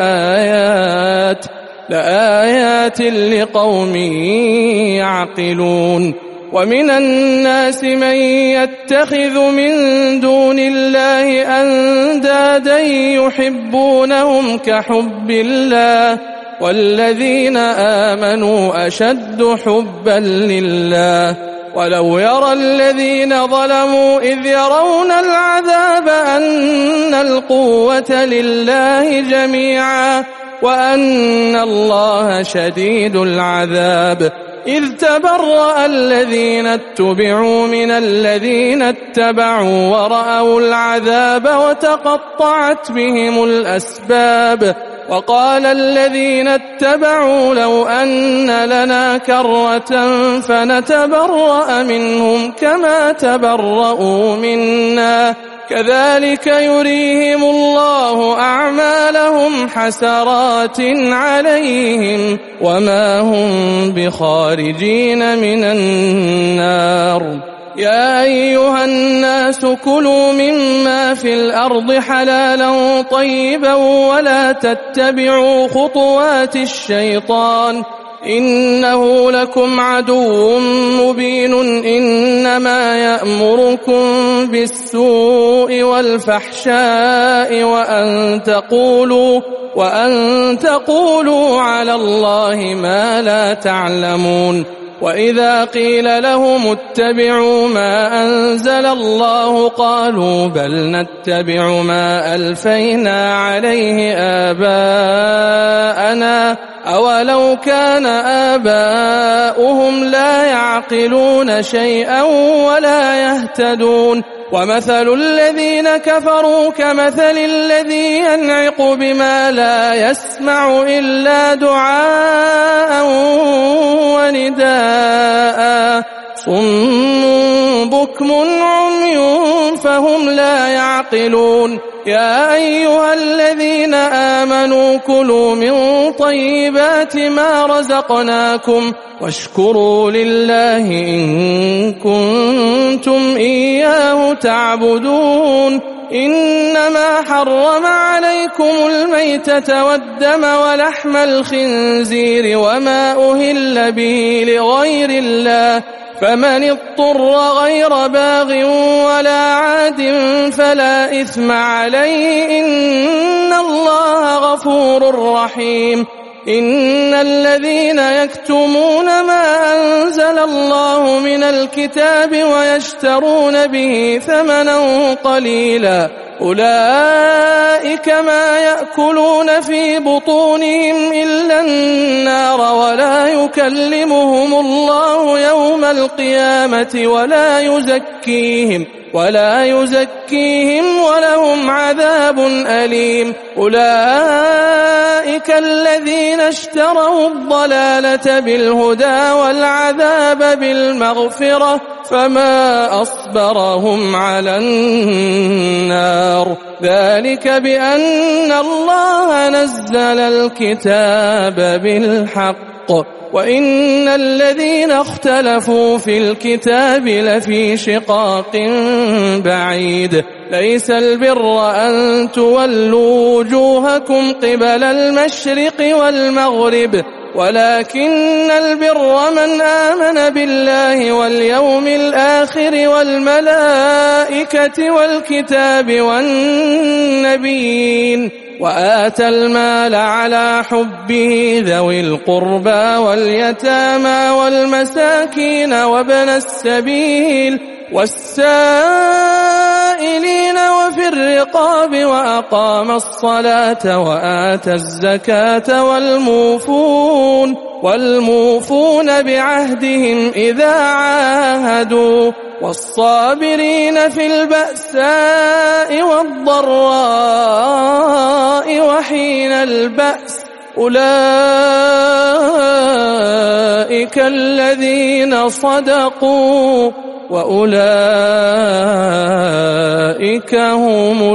لآيات لقوم يعقلون. ومن الناس من يتخذ من دون الله أندادا يحبونهم كحب الله والذين آمنوا أشد حبا لله ولو يرى الذين ظلموا إذ يرون العذاب أن القوة لله جميعا وأن الله شديد العذاب إذ تبرأ الذين اتبعوا من الذين اتبعوا ورأوا العذاب وتقطعت بهم الأسباب وقال الذين اتبعوا لو أن لنا كرة فنتبرأ منهم كما تبرؤوا منا كذلك يريهم الله أعمالهم حسرات عليهم وما هم بخارجين من النار. يا أيها الناس كلوا مما في الأرض حلالا طيبا ولا تتبعوا خطوات الشيطان إنه لكم عدو مبين إنما يأمركم بالسوء والفحشاء وأن تقولوا على الله ما لا تعلمون. وإذا قيل لهم اتبعوا ما أنزل الله قالوا بل نتبع ما ألفينا عليه آباءنا أولو كان آباؤهم لا يعقلون شيئا ولا يهتدون. ومثل الذين كفروا كمثل الذي ينعق بما لا يسمع إلا دعاء ونداء صم بكم عمي فهم لا يعقلون. يا أيها الذين آمنوا كلوا من طيبات ما رزقناكم واشكروا لله إن كنتم إياه تعبدون. إنما حرم عليكم الميتة والدم ولحم الخنزير وما أهل به لغير الله فمن اضطر غير باغ ولا عاد فلا إثم عليه إن الله غفور رحيم. إن الذين يكتمون ما أنزل الله من الكتاب ويشترون به ثمنا قليلا أولئك ما يأكلون في بطونهم إلا النار ولا يكلمهم الله يوم القيامة ولا يزكيهم ولهم عذاب أليم. أولئك الذين اشتروا الضلالة بالهدى والعذاب بالمغفرة فما أصبرهم على النار ذلك بأن الله نزل الكتاب بالحق وإن الذين اختلفوا في الكتاب لفي شقاق بعيد. ليس البر أن تولوا وجوهكم قبل المشرق والمغرب ولكن البر من آمن بالله واليوم الآخر والملائكة والكتاب والنبيين وآتى المال على حبه ذوي القربى واليتامى والمساكين وابن السبيل والسائلين السائلين وفي الرقاب وأقام الصلاة وآتى الزكاة والموفون بعهدهم إذا عاهدوا والصابرين في البأساء والضراء وحين البأس أولئك الذين صدقوا وأولئك هم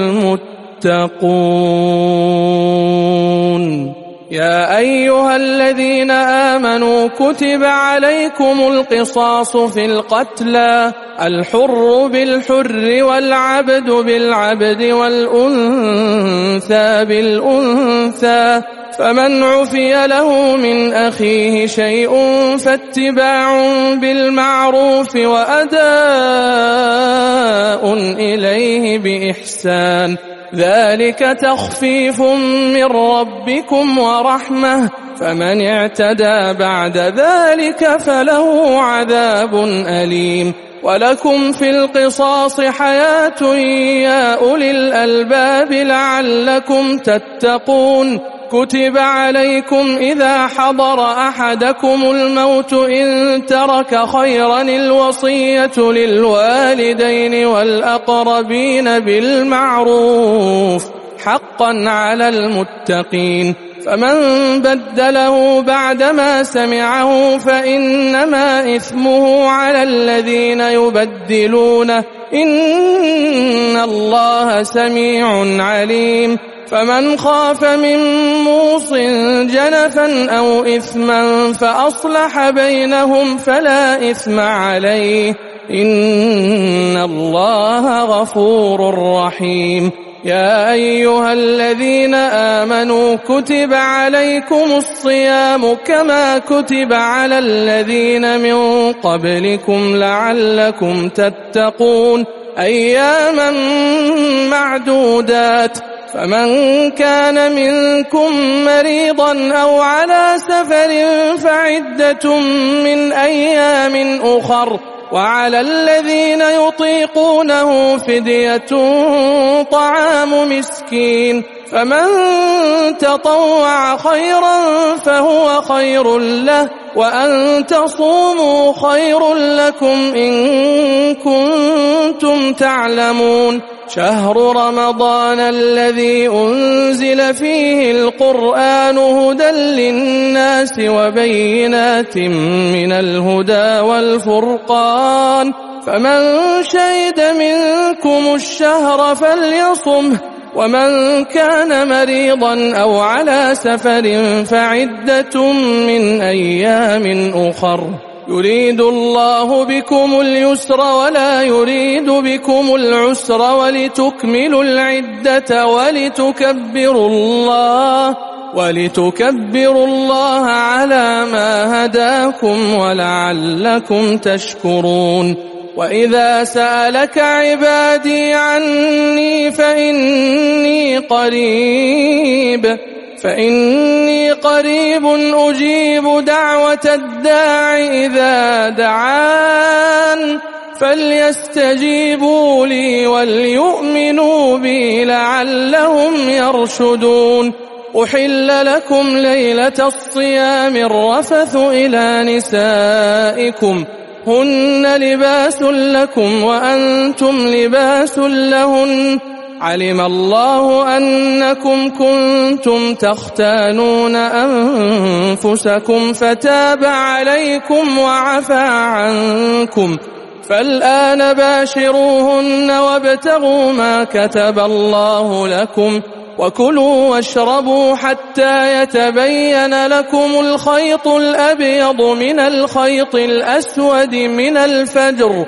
المتقون. يا أيها الذين آمنوا كتب عليكم القصاص في القتلى الحر بالحر والعبد بالعبد والأنثى بالأنثى فمن عفي له من أخيه شيء فاتباع بالمعروف وأداء إليه بإحسان ذلك تخفيف من ربكم ورحمة فمن اعتدى بعد ذلك فله عذاب أليم. ولكم في القصاص حياة يا أولي الألباب لعلكم تتقون. كتب عليكم إذا حضر أحدكم الموت إن ترك خيرا الوصية للوالدين والأقربين بالمعروف حقا على المتقين. فمن بدله بعدما سمعه فإنما إثمه على الذين يبدلونه إن الله سميع عليم. فمن خاف من موص جنفا أو إثما فأصلح بينهم فلا إثم عليه إن الله غفور رحيم. يا أيها الذين آمنوا كتب عليكم الصيام كما كتب على الذين من قبلكم لعلكم تتقون أياما معدودات فمن كان منكم مريضا أو على سفر فعدة من أيام أخر وعلى الذين يطيقونه فدية طعام مسكين فمن تطوع خيرا فهو خير له وأن تصوموا خير لكم إن كنتم تعلمون. شهر رمضان الذي أنزل فيه القرآن هدى للناس وبينات من الهدى والفرقان فمن شهد منكم الشهر فليصمه ومن كان مريضا أو على سفر فعدة من أيام أخر يريد الله بكم اليسر ولا يريد بكم العسر ولتكملوا العدة ولتكبروا الله على ما هداكم ولعلكم تشكرون. وإذا سألك عبادي عني فإني قريب أجيب دعوة الداع إذا دعان فليستجيبوا لي وليؤمنوا بي لعلهم يرشدون. أحل لكم ليلة الصيام الرفث إلى نسائكم هن لباس لكم وأنتم لباس لهن علم الله أنكم كنتم تختانون أنفسكم فتاب عليكم وعفى عنكم فالآن باشروهن وابتغوا ما كتب الله لكم وكلوا واشربوا حتى يتبين لكم الخيط الأبيض من الخيط الأسود من الفجر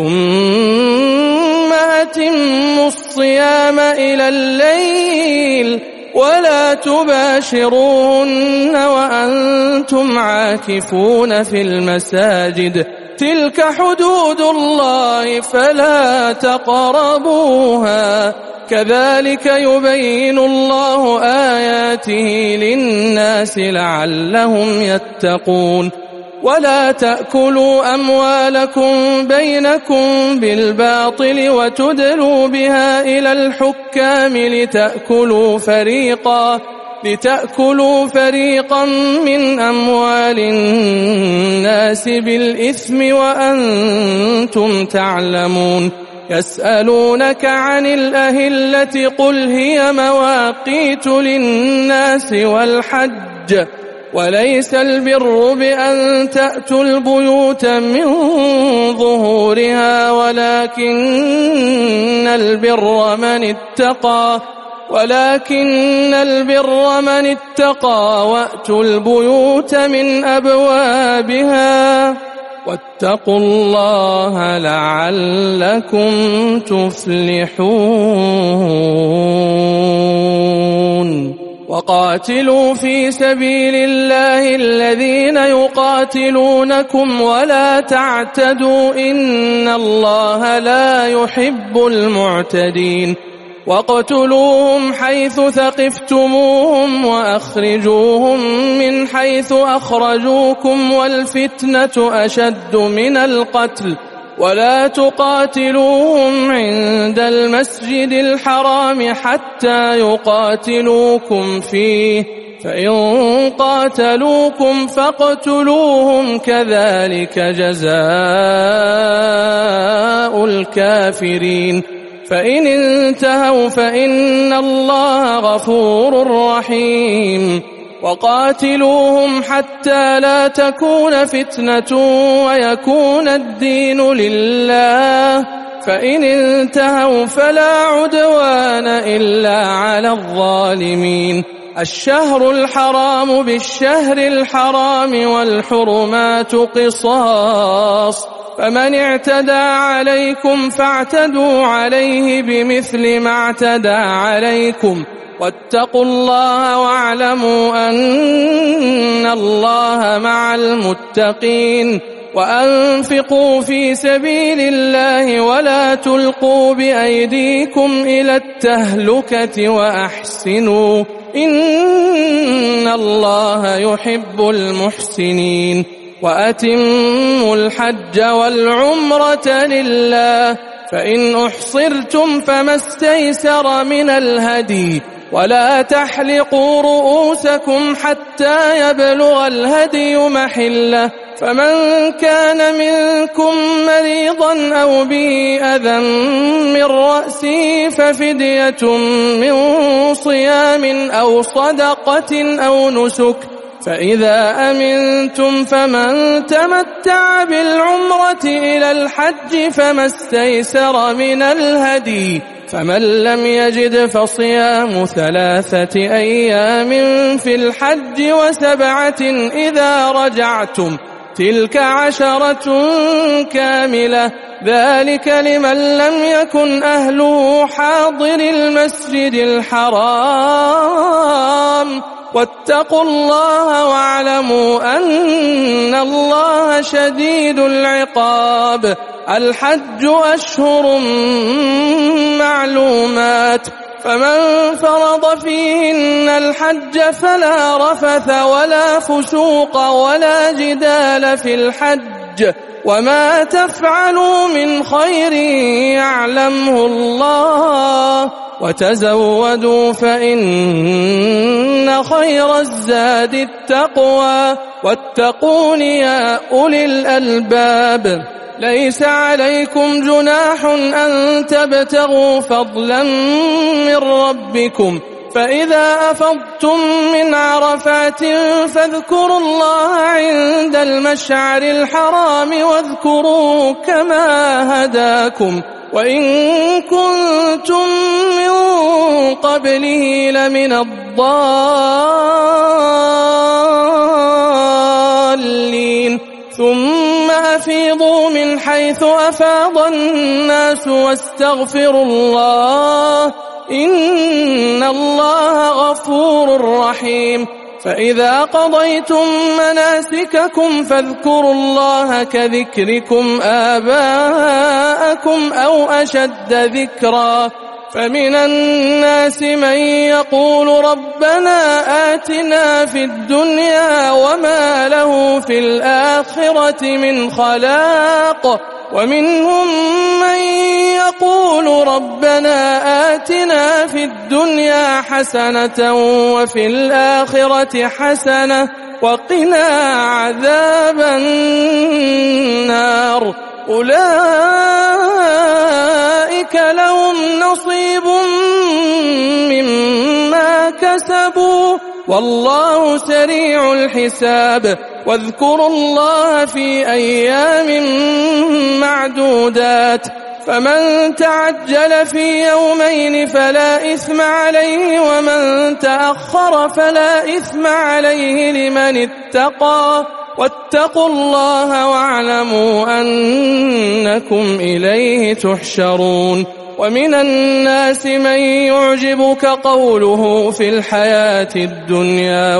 ثم أتموا الصيام إلى الليل ولا تباشروهن وأنتم عاكفون في المساجد تلك حدود الله فلا تقربوها كذلك يبين الله آياته للناس لعلهم يتقون. ولا تأكلوا أموالكم بينكم بالباطل وتدلوا بها إلى الحكام لتأكلوا فريقا من أموال الناس بالإثم وأنتم تعلمون. يسألونك عن الأهلة قل هي مواقيت للناس والحج وليس البر بأن تأتوا البيوت من ظهورها ولكن البر من اتقى وأتوا البيوت من أبوابها واتقوا الله لعلكم تفلحون. وقاتلوا في سبيل الله الذين يقاتلونكم ولا تعتدوا إن الله لا يحب المعتدين. واقتلوهم حيث ثقفتموهم وأخرجوهم من حيث أخرجوكم والفتنة أشد من القتل ولا تقاتلوهم عند المسجد الحرام حتى يقاتلوكم فيه فإن قاتلوكم فاقتلوهم كذلك جزاء الكافرين. فإن انتهوا فإن الله غفور رحيم. وقاتلوهم حتى لا تكون فتنة ويكون الدين لله فإن انتهوا فلا عدوان إلا على الظالمين. الشهر الحرام بالشهر الحرام والحرمات قصاص فمن اعتدى عليكم فاعتدوا عليه بمثل ما اعتدى عليكم واتقوا الله واعلموا أن الله مع المتقين. وأنفقوا في سبيل الله ولا تلقوا بأيديكم إلى التهلكة وأحسنوا إن الله يحب المحسنين. وأتموا الحج والعمرة لله فإن أحصرتم فما استيسر من الهدي ولا تحلقوا رؤوسكم حتى يبلغ الهدي محله فمن كان منكم مريضا أو به أذى من رأسه ففدية من صيام أو صدقة أو نسك فإذا أمنتم فمن تمتع بالعمرة إلى الحج فما استيسر من الهدي فمن لم يجد فصيام 3 أيام في الحج و7 إذا رجعتم تلك 10 كاملة ذلك لمن لم يكن أهله حاضر المسجد الحرام واتقوا الله واعلموا أن الله شديد العقاب. الحج أشهر معلومات فمن فرض فيهن الحج فلا رفث ولا فسوق ولا جدال في الحج وما تفعلوا من خير يعلمه الله وتزودوا فإن خير الزاد التقوى واتقون يا أولي الألباب. ليس عليكم جناح أن تبتغوا فضلا من ربكم فإذا أفضتم من عرفات فاذكروا الله عند المشعر الحرام واذكروه كما هداكم وإن كنتم من قبله لمن الضالين. ثم أفيضوا من حيث أفاض الناس واستغفروا الله إن الله غفور رحيم. فإذا قضيتم مناسككم فاذكروا الله كذكركم آباءكم أو أشد ذكرا فمن الناس من يقول ربنا آتنا في الدنيا وما له في الآخرة من خلاق ومنهم من يقول ربنا آتنا في الدنيا حسنة وفي الآخرة حسنة وقنا عذاب النار أولئك لهم نصيب مما كسبوا والله سريع الحساب واذكروا الله في أيام معدودات فمن تعجل في يومين فلا إثم عليه ومن تأخر فلا إثم عليه لمن اتقى واتقوا الله واعلموا أنكم إليه تحشرون ومن الناس من يعجبك قوله في الحياة الدنيا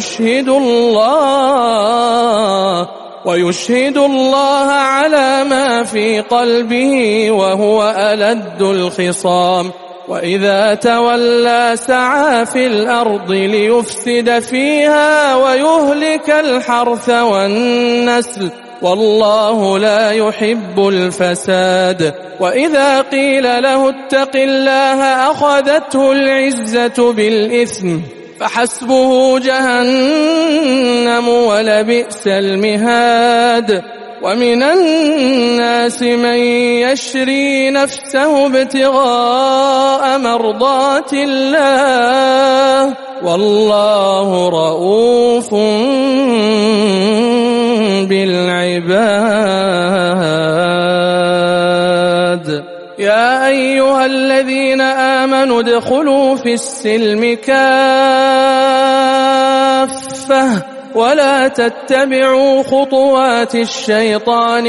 ويشهد الله على ما في قلبه وهو ألد الخصام وإذا تولى سعى في الأرض ليفسد فيها ويهلك الحرث والنسل والله لا يحب الفساد وإذا قيل له اتق الله أخذته العزة بالإثم فحسبه جهنم ولبئس المهاد ومن الناس من يشري نفسه ابتغاء مرضات الله والله رؤوف بالعباد يا أيها الذين آمنوا ادخلوا في السلم كافة ولا تتبعوا خطوات الشيطان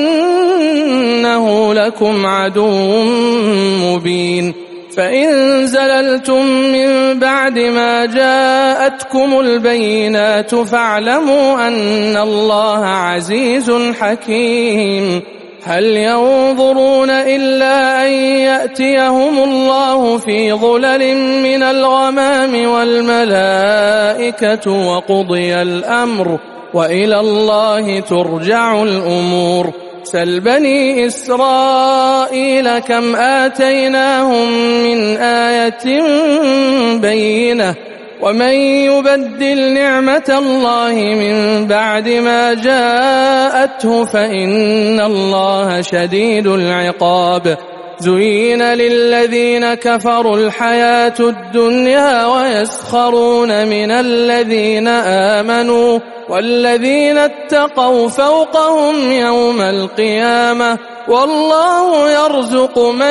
إنه لكم عدو مبين فإن زللتم من بعد ما جاءتكم البينات فاعلموا أن الله عزيز حكيم هل ينظرون إلا أن يأتيهم الله في ظلل من الغمام والملائكة وقضي الأمر وإلى الله ترجع الأمور سل بني إسرائيل كم آتيناهم من آية بينة ومن يبدل نعمة الله من بعد ما جاءته فإن الله شديد العقاب زين للذين كفروا الحياة الدنيا ويسخرون من الذين آمنوا والذين اتقوا فوقهم يوم القيامة والله يرزق من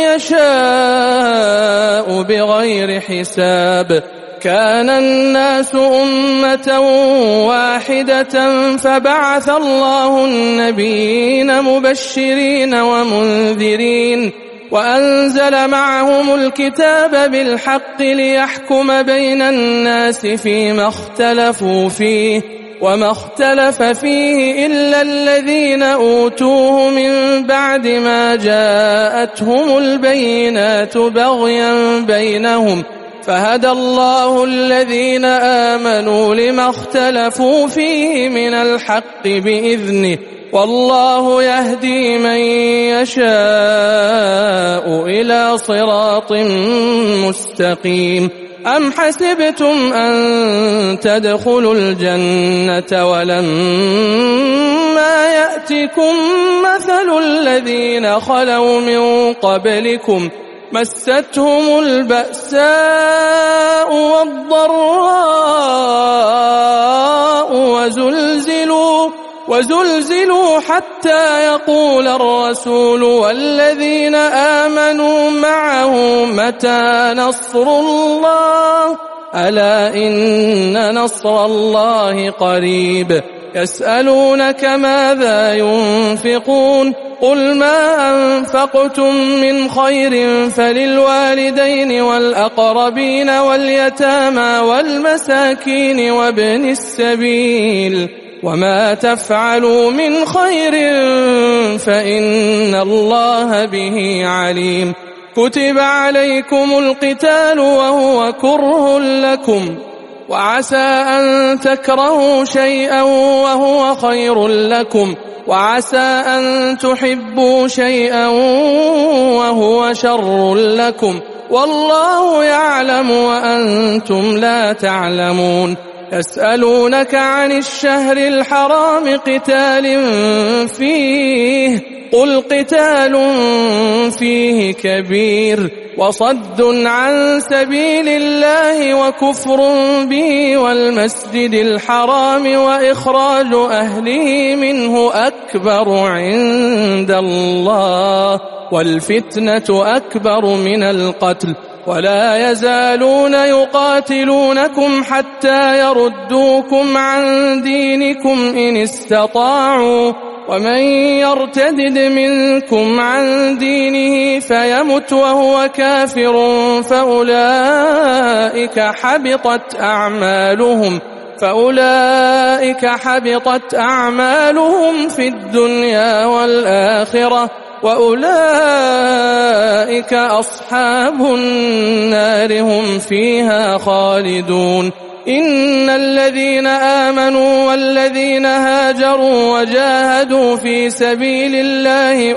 يشاء بغير حساب كان الناس أمة واحدة فبعث الله النبيين مبشرين ومنذرين وأنزل معهم الكتاب بالحق ليحكم بين الناس فيما اختلفوا فيه وما اختلف فيه إلا الذين أوتوه من بعد ما جاءتهم البينات بغيا بينهم فهدى الله الذين آمنوا لما اختلفوا فيه من الحق بإذنه والله يهدي من يشاء إلى صراط مستقيم أم حسبتم أن تدخلوا الجنة ولما يأتكم مثل الذين خلوا من قبلكم مستهم البأساء والضراء وزلزلوا حتى يقول الرسول والذين آمنوا معه متى نصر الله ألا إن نصر الله قريب يسألونك ماذا ينفقون قل ما أنفقتم من خير فللوالدين والأقربين واليتامى والمساكين وابن السبيل وما تفعلوا من خير فإن الله به عليم كتب عليكم القتال وهو كره لكم وعسى أن تكرهوا شيئا وهو خير لكم وعسى أن تحبوا شيئا وهو شر لكم والله يعلم وأنتم لا تعلمون يسألونك عن الشهر الحرام قتال فيه قل قتال فيه كبير وصد عن سبيل الله وكفر به والمسجد الحرام وإخراج أهله منه أكبر عند الله والفتنة أكبر من القتل ولا يزالون يقاتلونكم حتى يردوكم عن دينكم إن استطاعوا ومن يرتدد منكم عن دينه فيمت وهو كافر فأولئك حبطت أعمالهم في الدنيا والآخرة وأولئك أصحاب النار هم فيها خالدون إن الذين آمنوا والذين هاجروا وجاهدوا في سبيل الله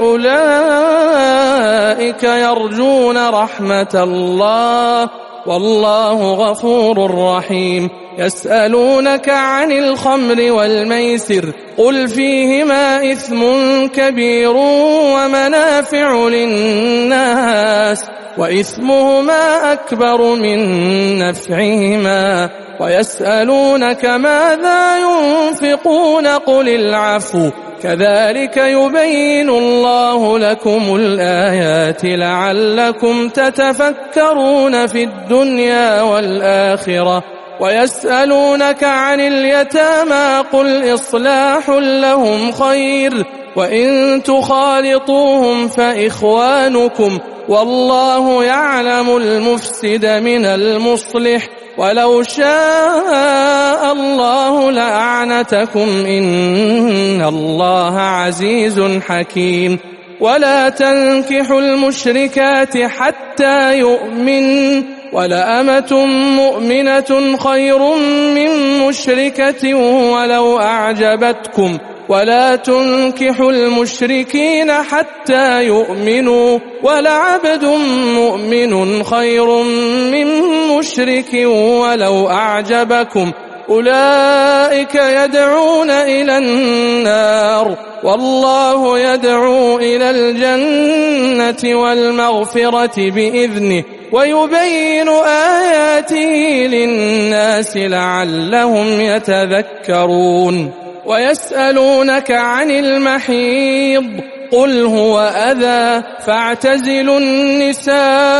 أولئك يرجون رحمة الله والله غفور رحيم يسألونك عن الخمر والميسر قل فيهما إثم كبير ومنافع للناس وإثمهما أكبر من نفعهما ويسألونك ماذا ينفقون قل العفو كذلك يبين الله لكم الآيات لعلكم تتفكرون في الدنيا والآخرة ويسألونك عن اليتامى قل إصلاح لهم خير وإن تخالطوهم فإخوانكم والله يعلم المفسد من المصلح ولو شاء الله لأعنتكم إن الله عزيز حكيم ولا تنكحوا المشركات حتى يؤمن ولأمة مؤمنة خير من مشركة ولو أعجبتكم ولا تنكحوا المشركين حتى يؤمنوا ولعبد مؤمن خير من مشرك ولو أعجبكم أولئك يدعون إلى النار والله يدعو إلى الجنة والمغفرة بإذنه ويبين آياته للناس لعلهم يتذكرون ويسألونك عن المحيض قل هو أذى فاعتزلوا النساء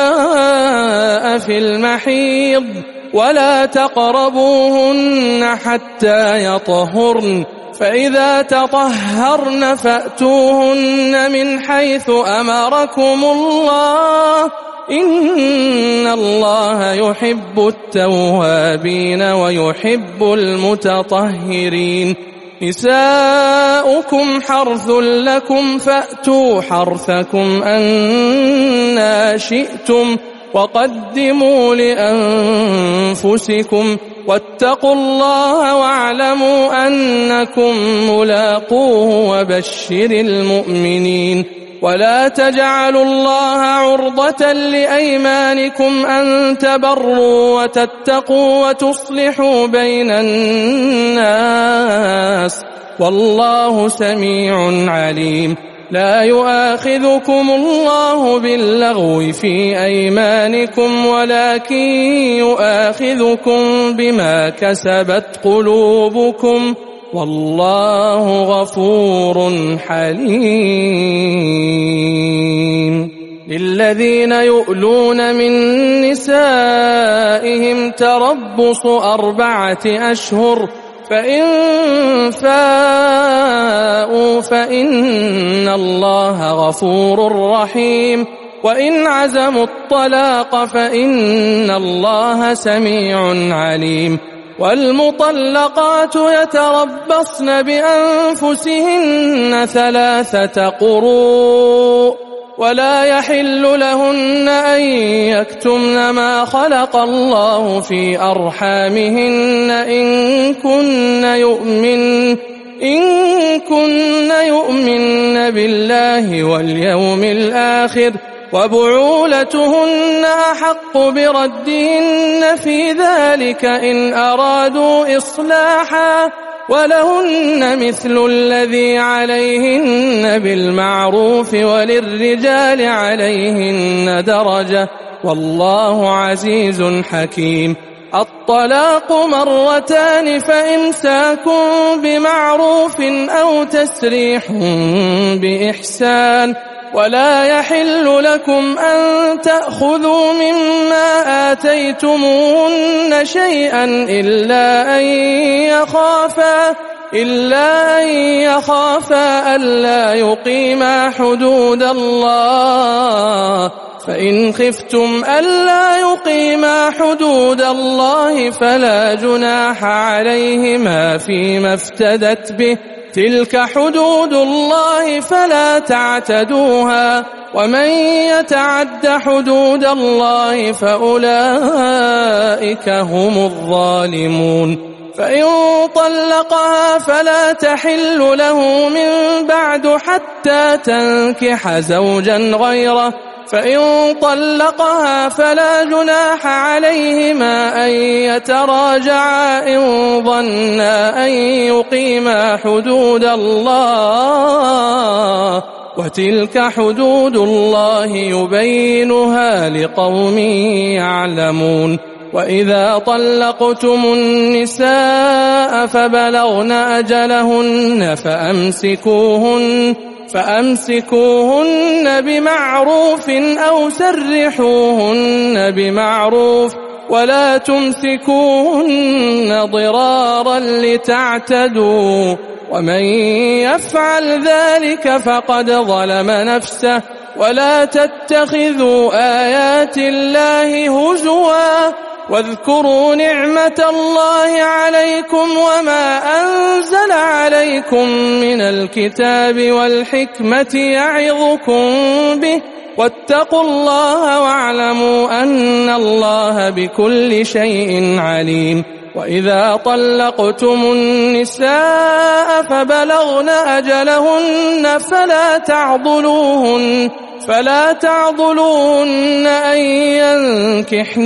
في المحيض ولا تقربوهن حتى يطهرن فإذا تطهرن فأتوهن من حيث أمركم الله إن الله يحب التوابين ويحب المتطهرين نساؤكم حرث لكم فأتوا حرثكم أنى شئتم وقدموا لأنفسكم واتقوا الله واعلموا أنكم ملاقوه وبشر المؤمنين ولا تجعلوا الله عرضة لأيمانكم أن تبروا وتتقوا وتصلحوا بين الناس والله سميع عليم لا يؤاخذكم الله باللغو في أيمانكم ولكن يؤاخذكم بما كسبت قلوبكم والله غفور حليم للذين يؤلون من نسائهم تربص 4 أشهر فإن فاءوا فإن الله غفور رحيم وإن عزموا الطلاق فإن الله سميع عليم والمطلقات يتربصن بأنفسهن 3 قروء ولا يحل لهن أن يكتمن ما خلق الله في أرحامهن إن كن يؤمن بالله واليوم الآخر، وبعولتهن أحق بردهن في ذلك إن أرادوا إصلاحا، ولهن مثل الذي عليهن بالمعروف وللرجال عليهن درجة، والله عزيز حكيم. الطلاق مرتان، فإمساك بمعروف أو تسريح بإحسان، ولا يحل لكم أن تأخذوا مما آتيتموهن شيئا إلا أن يخافا ألا يقيما حدود الله، فإن خفتم ألا يقيما حدود الله فلا جناح عليهما فيما افتدت به، تلك حدود الله فلا تعتدوها، ومن يتعد حدود الله فأولئك هم الظالمون. فإن طلقها فلا تحل له من بعد حتى تنكح زوجا غيره، فإن طلقها فلا جناح عليهما أن يتراجعا إن ظنا أن يقيما حدود الله، وتلك حدود الله يبينها لقوم يعلمون. وإذا طلقتم النساء فبلغن أجلهن فأمسكوهن بمعروف أو سرحوهن بمعروف، ولا تمسكوهن ضرارا لتعتدوا، ومن يفعل ذلك فقد ظلم نفسه. ولا تتخذوا آيات الله هزوا، واذكروا نعمة الله عليكم وما أنزل عليكم من الكتاب والحكمة يعظكم به، واتقوا الله واعلموا أن الله بكل شيء عليم. وإذا طلقتم النساء فبلغن أجلهن فلا تعضلوهن أن ينكحن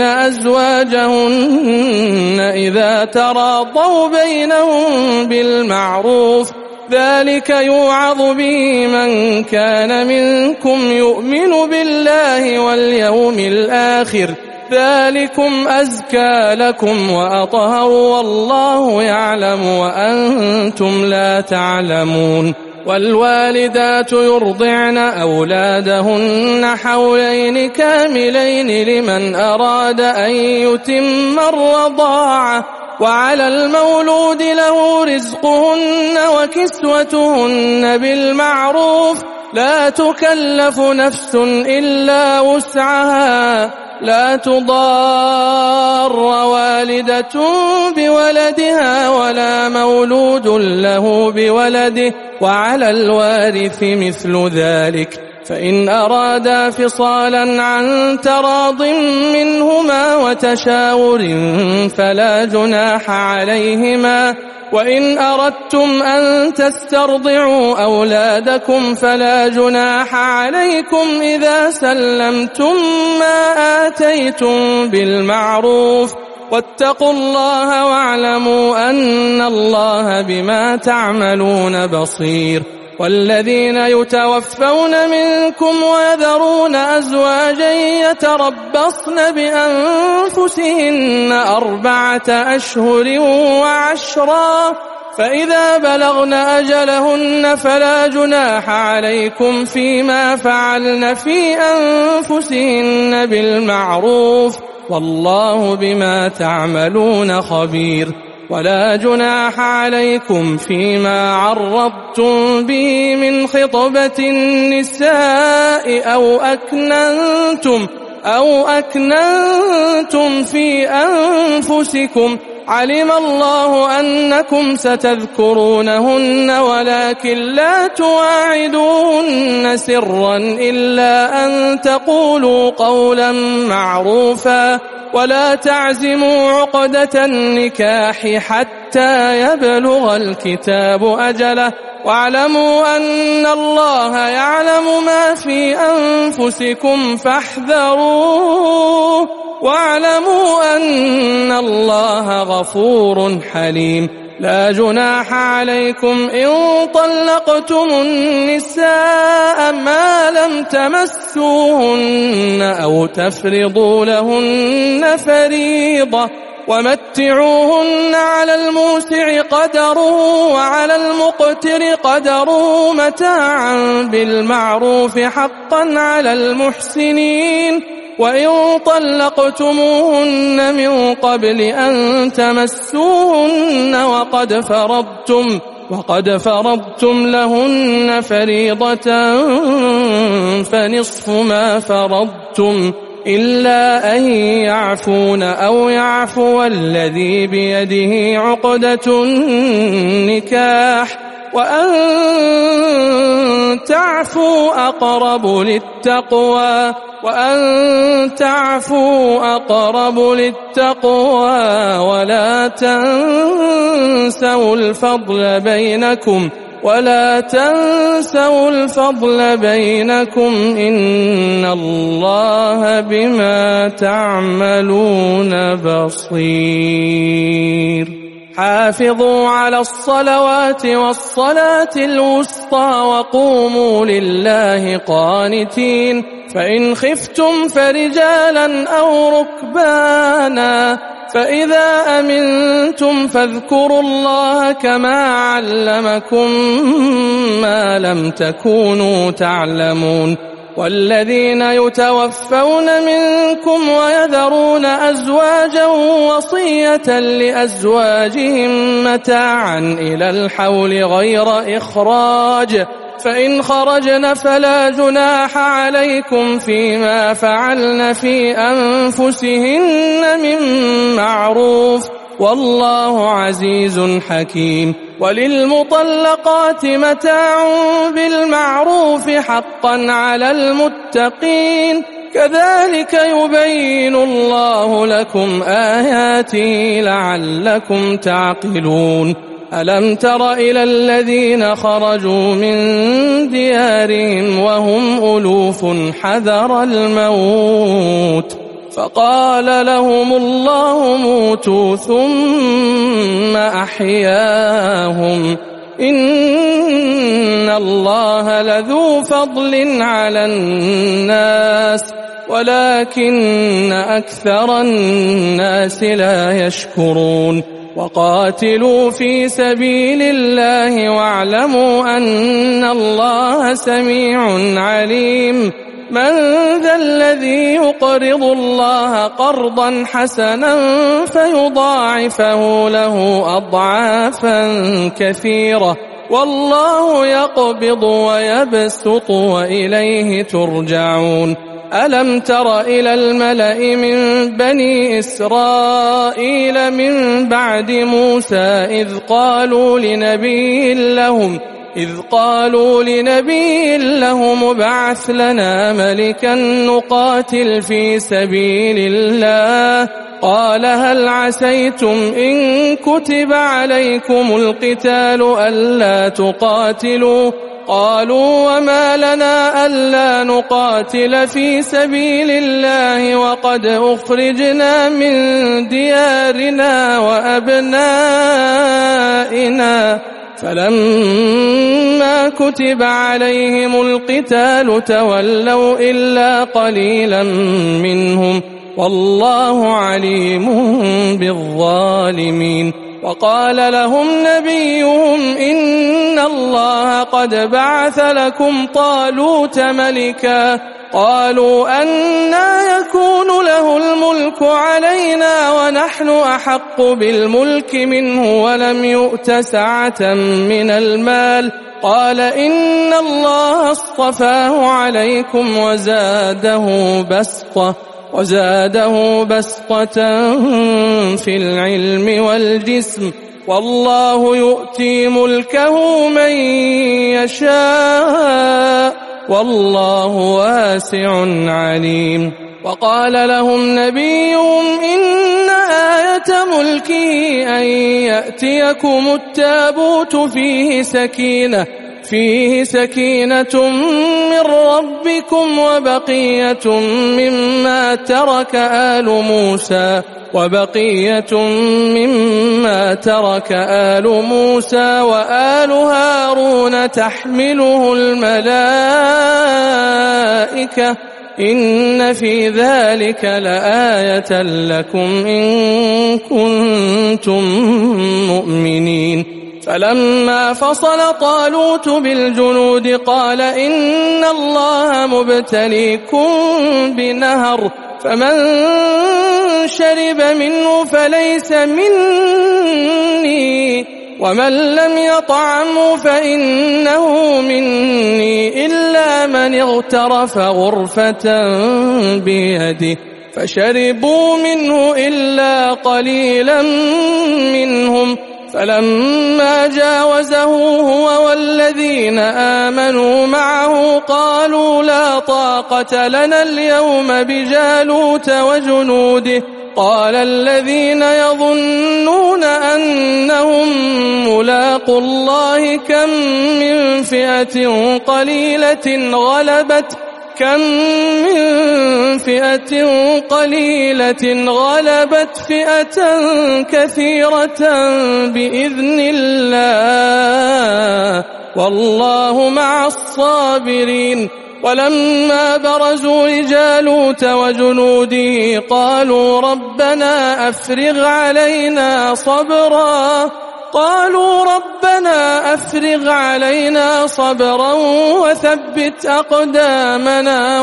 أزواجهن إذا تراضوا بينهم بالمعروف، ذلك يوعظ به من كان منكم يؤمن بالله واليوم الآخر، ذلكم أزكى لكم وأطهر، والله يعلم وأنتم لا تعلمون. والوالدات يرضعن أولادهن حولين كاملين لمن أراد أن يتم الرضاعة، وعلى المولود له رزقهن وكسوتهن بالمعروف، لا تكلف نفس إلا وسعها، لا تضار والدة بولدها ولا مولود له بولده، وعلى الوارث مثل ذلك، فإن أرادا فصالا عن تراض منهما وتشاور فلا جناح عليهما. وإن أردتم أن تسترضعوا أولادكم فلا جناح عليكم إذا سلمتم ما آتيتم بالمعروف، واتقوا الله واعلموا أن الله بما تعملون بصير. والذين يتوفون منكم ويذرون أزواجا يتربصن بأنفسهن 4 أشهر وعشرا، فإذا بلغن أجلهن فلا جناح عليكم فيما فعلن في أنفسهن بالمعروف، والله بما تعملون خبير. ولا جناح عليكم فيما عرضتم به من خطبة النساء أو أكننتم في أنفسكم، علم الله أنكم ستذكرونهن ولكن لا تواعدوهن سرا إلا أن تقولوا قولا معروفا ولا تعزموا عقدة النكاح حتى يبلغ الكتاب أجله واعلموا أن الله يعلم ما في أنفسكم فاحذروه واعلموا أن الله غفور حليم لا جناح عليكم إن طلقتم النساء ما لم تمسوهن أو تفرضوا لهن فريضة ومتعوهن على الموسع قدره وعلى المقتر قدره متاعا بالمعروف حقا على المحسنين وإن طلقتموهن من قبل أن تمسوهن وقد فرضتم لهن فريضة فنصف ما فرضتم إلا أن يعفون أو يعفو الذي بيده عقدة النكاح وأن تعفوا أقرب للتقوى ولا تنسوا الفضل بينكم إن الله بما تعملون بصير حافظوا على الصلوات والصلاة الوسطى وقوموا لله قانتين فإن خفتم فرجالا أو ركبانا فإذا أمنتم فاذكروا الله كما علمكم ما لم تكونوا تعلمون والذين يتوفون منكم ويذرون أزواجا وصية لأزواجهم متاعا إلى الحول غير إخراج فإن خرجن فلا جناح عليكم فيما فعلن في أنفسهن من معروف والله عزيز حكيم وللمطلقات متاع بالمعروف حقا على المتقين كذلك يبين الله لكم آياته لعلكم تعقلون ألم تر إلى الذين خرجوا من ديارهم وهم ألوف حذر الموت فقال لهم الله موتوا ثم أحياهم إن الله لذو فضل على الناس ولكن أكثر الناس لا يشكرون وقاتلوا في سبيل الله واعلموا أن الله سميع عليم من ذا الذي يقرض الله قرضا حسنا فيضاعفه له أضعافا كثيرة والله يقبض ويبسط وإليه ترجعون ألم تر إلى الملأ من بني إسرائيل من بعد موسى إذ قالوا لنبي لهم ابعث لنا ملكا نقاتل في سبيل الله قال هل عسيتم إن كتب عليكم القتال ألا تقاتلوا قالوا وما لنا ألا نقاتل في سبيل الله وقد أخرجنا من ديارنا وأبنائنا فلما كتب عليهم القتال تولوا إلا قليلا منهم والله عليم بالظالمين وقال لهم نبيهم إن الله قد بعث لكم طالوت ملكا قالوا أنى يكون له الملك علينا ونحن أحق بالملك منه ولم يؤت سعة من المال قال إن الله اصطفاه عليكم وزاده بسطة وزاده بسطة في العلم والجسم، والله يؤتي ملكه من يشاء والله واسع عليم. وقال لهم نبيهم إن آية ملكه أن يأتيكم التابوت فيه سكينة من ربكم وبقية مما ترك آل موسى وآل هارون تحمله الملائكة إن في ذلك لآية لكم إن كنتم مؤمنين. فلما فصل طالوت بالجنود قال إن الله مبتليكم بنهر فمن شرب منه فليس مني ومن لم يطعمه فإنه مني إلا من اغترف غرفة بيده فشربوا منه إلا قليلا منهم. فلما جاوزه هو والذين آمنوا معه قالوا لا طاقة لنا اليوم بجالوت وجنوده. قال الذين يظنون أنهم ملاقو الله كم من فئة قليلة غلبت فئة كثيرة بإذن الله والله مع الصابرين. ولما برزوا لجالوت وجنوده قالوا ربنا أفرغ علينا صبرا وثبت أقدامنا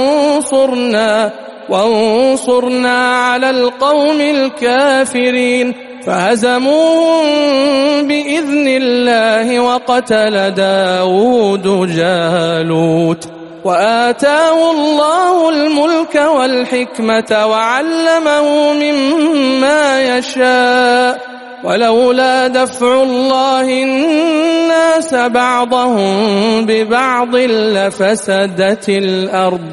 وانصرنا على القوم الكافرين. فهزموهم بإذن الله وقتل داود جالوت وآتاه الله الملك والحكمة وعلمه مما يشاء ولولا دفع الله الناس بعضهم ببعض لفسدت الأرض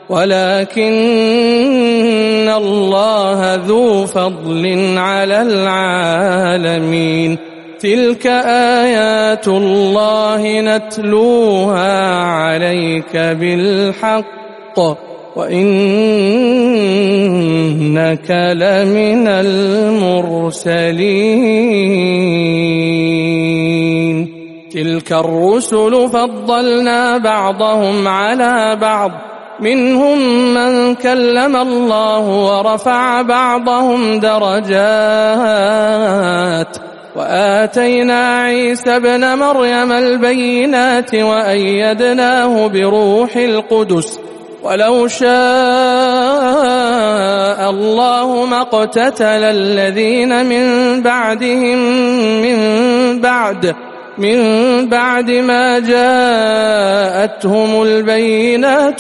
ولكن الله ذو فضل على العالمين. تلك آيات الله نتلوها عليك بالحق وإنك لمن المرسلين. تلك الرسل فضلنا بعضهم على بعض منهم من كلم الله ورفع بعضهم درجات وآتينا عيسى ابن مريم البينات وأيدناه بروح القدس ولو شاء الله ما اقتتل الذين من بعد ما جاءتهم البينات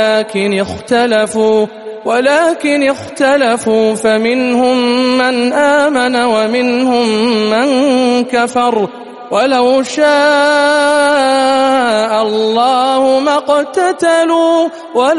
ولكن اختلفوا فمنهم من آمن ومنهم من كفر ولو شاء الله ما اقتتلوا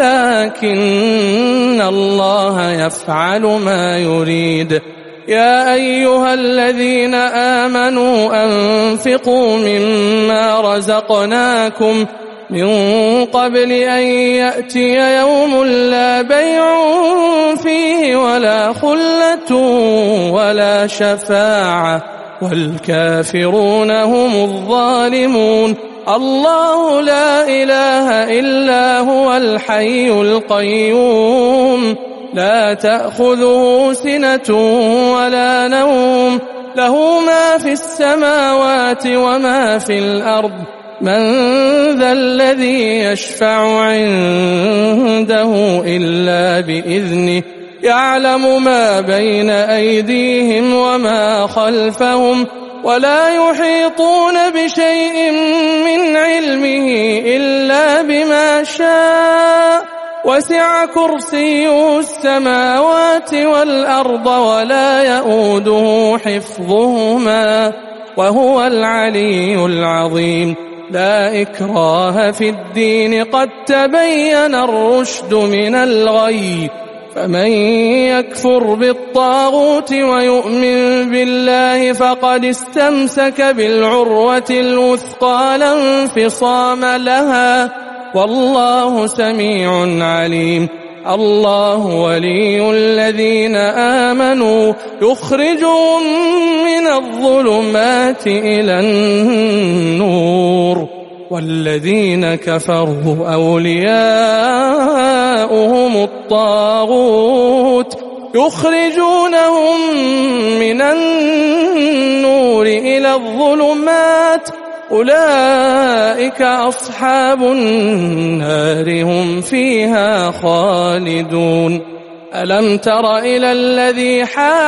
ولكن الله يفعل ما يريد. يا أيها الذين آمنوا أنفقوا مما رزقناكم من قبل أن يأتي يوم لا بيع فيه ولا خلة ولا شفاعة والكافرون هم الظالمون. الله لا إله إلا هو الحي القيوم لا تأخذه سنة ولا نوم له ما في السماوات وما في الأرض من ذا الذي يشفع عنده إلا بإذنه يعلم ما بين أيديهم وما خلفهم ولا يحيطون بشيء من علمه إلا بما شاء وسع كرسيه السماوات والأرض ولا يئوده حفظهما وهو العلي العظيم. لا إكراه في الدين قد تبين الرشد من الغي، فمن يكفر بالطاغوت ويؤمن بالله فقد استمسك بالعروة الوثقى لا انفصام لها، والله سميع عليم. الله ولي الذين آمنوا يخرجهم من الظلمات إلى النور، والذين كفروا أولياؤهم الطاغوت يخرجونهم من النور إلى الظلمات، أولئك أصحاب النار هم فيها خالدون. ألم تر إلى الذي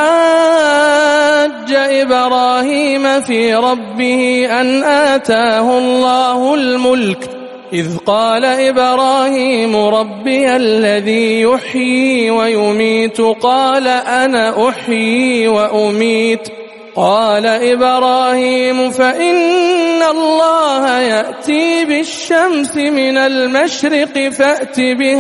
حاج إبراهيم في ربه أن آتاه الله الملك إذ قال إبراهيم ربي الذي يحيي ويميت قال أنا أحيي وأميت قال إبراهيم فإن الله يأتي بالشمس من المشرق فأت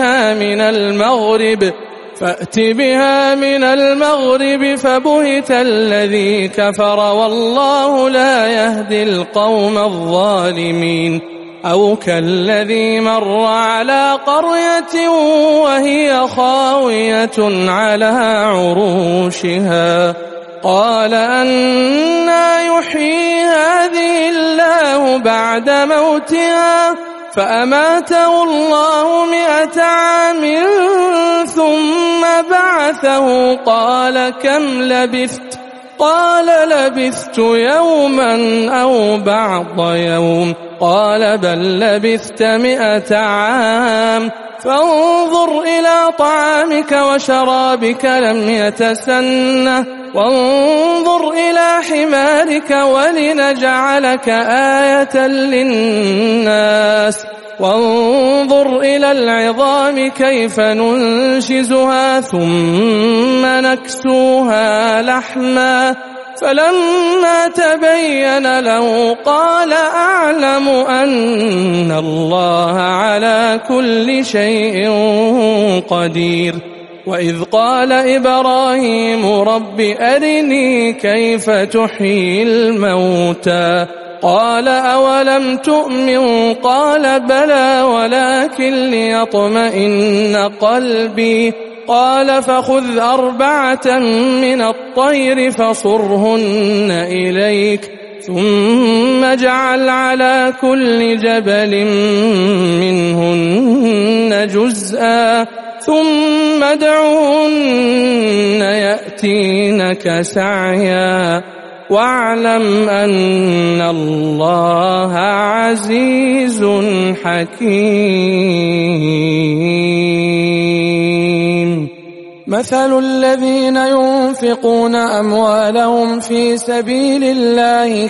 بها من المغرب فبهت الذي كفر والله لا يهدي القوم الظالمين. أو كالذي مر على قرية وهي خاوية على عروشها قال أنى يحيي هذه الله بعد موتها فأماته الله 100 عام ثم بعثه قال كم لبثت قال لبثت يوما أو بعض يوم قال بل لبثت 100 عام فانظر إلى طعامك وشرابك لم يتسنه وانظر إلى حمارك ولنجعلك آية للناس وانظر إلى العظام كيف ننشزها ثم نكسوها لحما فلما تبين له قال أعلم أن الله على كل شيء قدير. وإذ قال إبراهيم رب أرني كيف تحيي الموتى قال أولم تؤمن قال بلى ولكن ليطمئن قلبي قال فخذ 4 من الطير فصرهن إليك ثم اجعل على كل جبل منهن جزءا ثم ادعهن يأتينك سعيا واعلم أن الله عزيز حكيم. مثل الذين ينفقون أموالهم في سبيل الله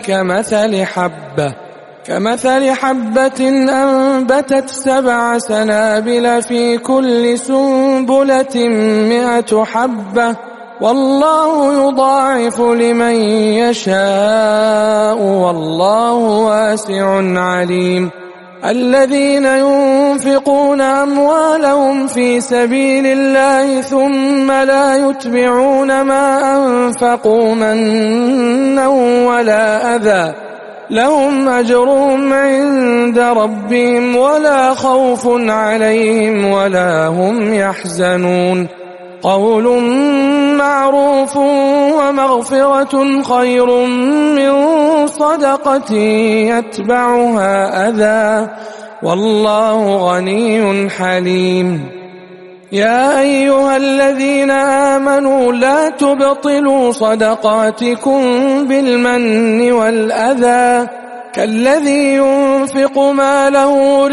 كمثل حبة أنبتت 7 سنابل في كل سنبلة 100 حبة والله يضاعف لمن يشاء والله واسع عليم. الذين ينفقون أموالهم في سبيل الله ثم لا يتبعون ما أنفقوا منا ولا أذى لهم أجرهم عند ربهم ولا خوف عليهم ولا هم يحزنون. قول معروف ومغفرة خير من صدقة يتبعها أذى والله غني حليم. يا أيها الذين آمنوا لا تبطلوا صدقاتكم بالمن والأذى كالذي ينفق ماله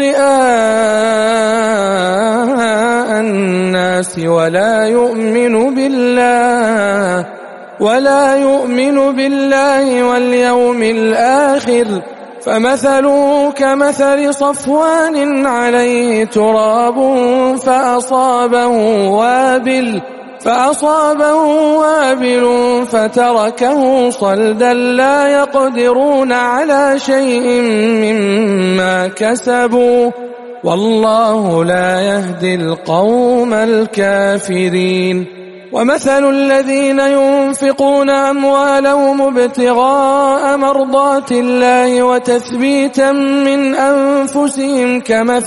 رئاء الناس ولا يؤمن بالله واليوم الآخر فمثله كمثل صفوان عليه تراب فأصابه وابل فتركه صلدا لا يقدرون على شيء مما كسبوا والله لا يهدي القوم الكافرين. ومثل الذين ينفقون أموالهم ابتغاء مرضات الله وتثبيتا من أنفسهم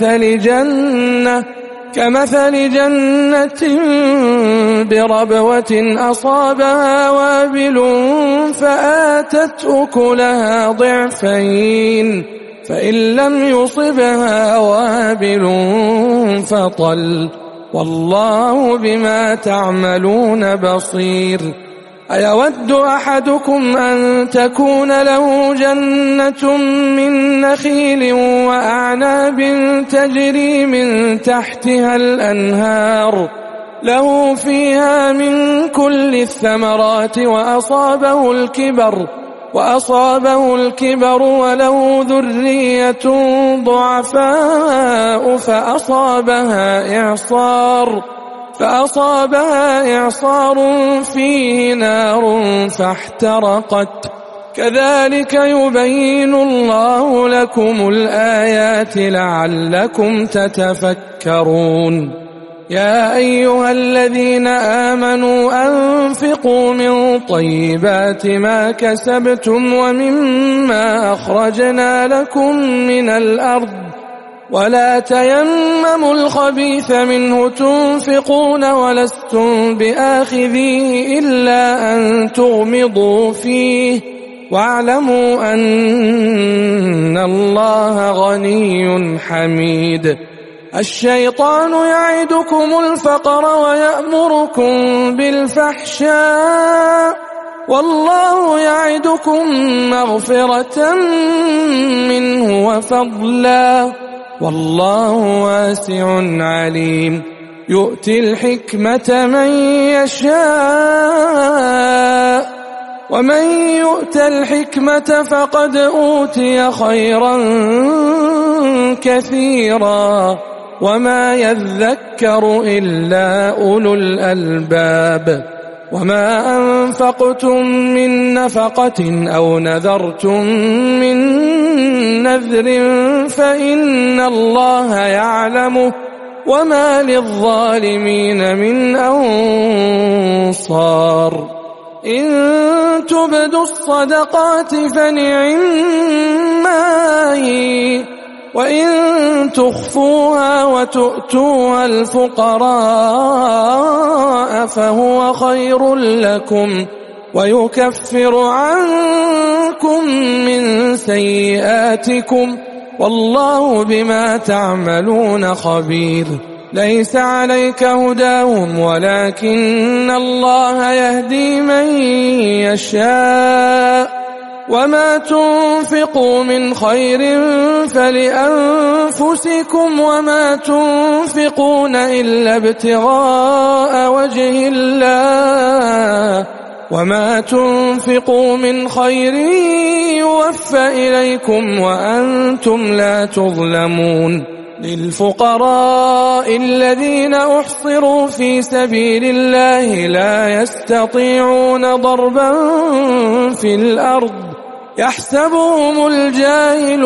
كمثل جنة بربوة أصابها وابل فآتت أكلها ضعفين فإن لم يصبها وابل فطل والله بما تعملون بصير. أيود أحدكم أن تكون له جنة من نخيل وأعناب تجري من تحتها الأنهار له فيها من كل الثمرات وأصابه الكبر وله ذرية ضعفاء فأصابها إعصار فيه نار فاحترقت كذلك يبين الله لكم الآيات لعلكم تتفكرون. يا أيها الذين آمنوا أنفقوا من طيبات ما كسبتم ومما أخرجنا لكم من الأرض ولا تيمموا الخبيث منه تنفقون ولستم بآخذيه إلا أن تغمضوا فيه واعلموا أن الله غني حميد. الشيطان يعدكم الفقر ويأمركم بالفحشاء والله يعدكم مغفرة منه وفضلا والله واسع عليم. يؤتي الحكمة من يشاء ومن يؤت الحكمة فقد أوتي خيرا كثيرا وما يذكر إلا أولو الألباب. وما أنفقتم من نفقة أو نذرتم من نذر فإن الله يعلمه وما للظالمين من أنصار. إن تبدوا الصدقات فنعما هي وإن تخفوها وتؤتوها الفقراء فهو خير لكم ويكفر عنكم من سيئاتكم والله بما تعملون خبير. ليس عليك هداهم ولكن الله يهدي من يشاء وما تنفقوا من خير فلأنفسكم وما تنفقون إلا ابتغاء وجه الله وما تنفقوا من خير يوفى إليكم وأنتم لا تظلمون. للفقراء الذين أحصروا في سبيل الله لا يستطيعون ضربا في الأرض يحسبهم الجاهل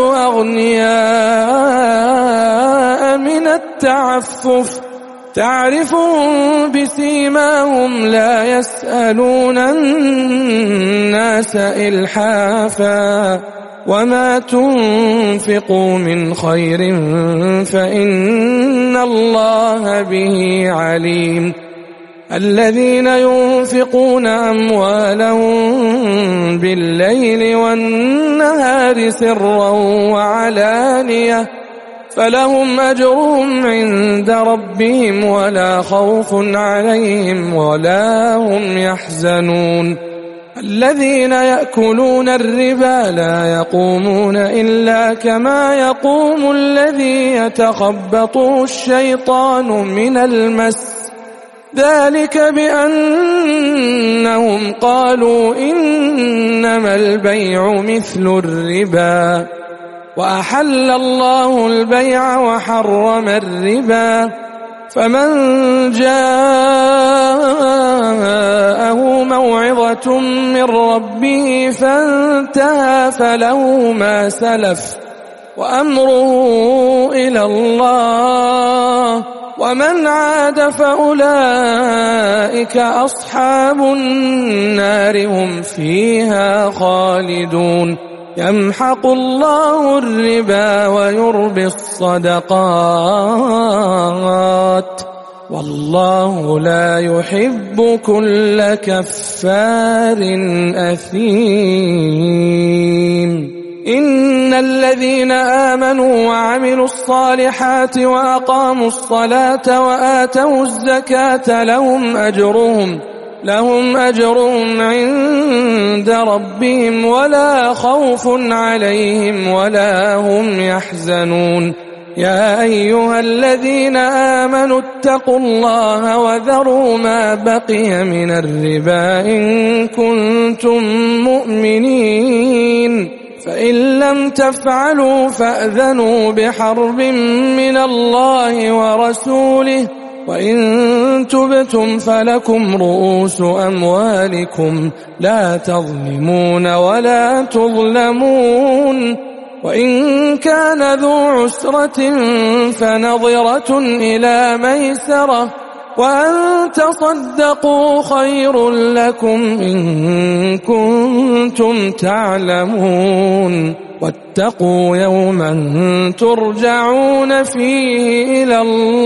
أغنياء من التعفف تعرفهم بسيماهم لا يسألون الناس إلحافا وما تنفقوا من خير فإن الله به عليم. الذين ينفقون أموالهم بالليل والنهار سرا وعلانية فلهم أجرهم عند ربهم ولا خوف عليهم ولا هم يحزنون. الذين يأكلون الربا لا يقومون إلا كما يقوم الذي يتخبطه الشيطان من المس ذلك بأنهم قالوا إنما البيع مثل الربا وأحل الله البيع وحرم الربا فمن جاءه موعظة من ربه فانتهى فله ما سلف وأمره إلى الله ومن عاد فأولئك أصحاب النار هم فيها خالدون يمحق الله الربا ويربي الصدقات والله لا يحب كل كفار أثيم إن الذين آمنوا وعملوا الصالحات وأقاموا الصلاة وآتوا الزكاة لهم أجرهم عند ربهم ولا خوف عليهم ولا هم يحزنون يا أيها الذين آمنوا اتقوا الله وذروا ما بقي من الربا إن كنتم مؤمنين فإن لم تفعلوا فأذنوا بحرب من الله ورسوله وإن تبتم فلكم رؤوس أموالكم لا تظلمون ولا تظلمون وإن كان ذو عسرة فنظرة إلى ميسرة وأن تصدقوا خير لكم إن كنتم تعلمون واتقوا يوما ترجعون فيه إلى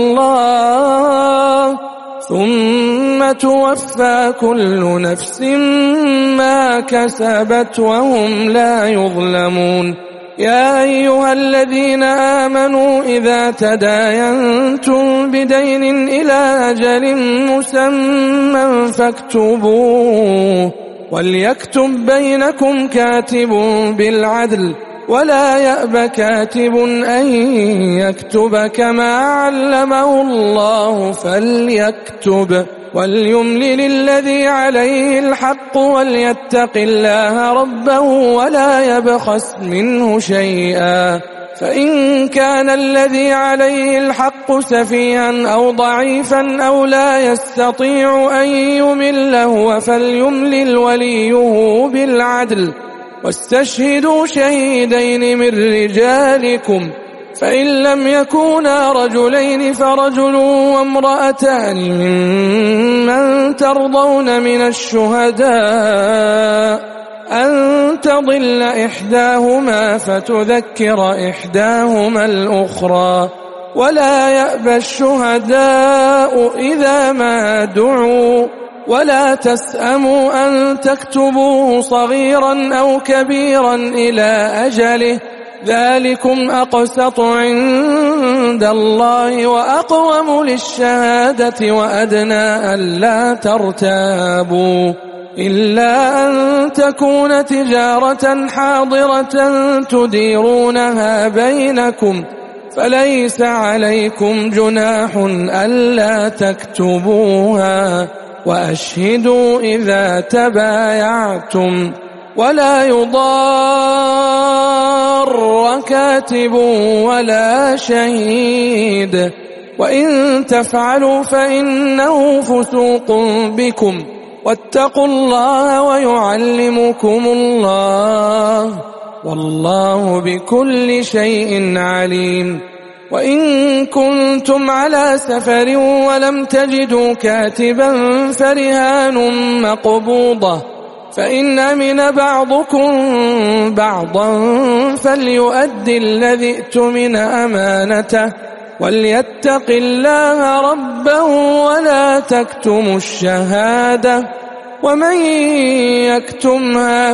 الله ثم توفى كل نفس ما كسبت وهم لا يظلمون يا أيها الذين آمنوا إذا تداينتم بدين إلى أجل مسمى فاكتبوه وليكتب بينكم كاتب بالعدل ولا يأب كاتب أن يكتب كما علمه الله فليكتب وليملل الذي عليه الحق وليتق الله ربه ولا يبخس منه شيئا فإن كان الذي عليه الحق سفيها أو ضعيفا أو لا يستطيع أن يمل هو فليملل وليه بالعدل واستشهدوا شهيدين من رجالكم فإن لم يكونا رجلين فرجل وامرأتان ممن ترضون من الشهداء أن تضل إحداهما فتذكر إحداهما الأخرى ولا يأبى الشهداء إذا ما دعوا ولا تسأموا أن تكتبوه صغيرا أو كبيرا إلى أجله ذلكم أقسط عند الله وأقوم للشهادة وأدنى ألا ترتابوا إلا أن تكون تجارة حاضرة تديرونها بينكم فليس عليكم جناح ألا تكتبوها وأشهدوا إذا تبايعتم ولا يضار كاتب ولا شهيد وإن تفعلوا فإنه فسوق بكم واتقوا الله ويعلمكم الله والله بكل شيء عليم وإن كنتم على سفر ولم تجدوا كاتبا فرهان مقبوضة فإن أمن بعضكم بعضا فليؤدي الذي ائتمن أمانته وليتق الله ربه ولا تكتموا الشهادة ومن يكتمها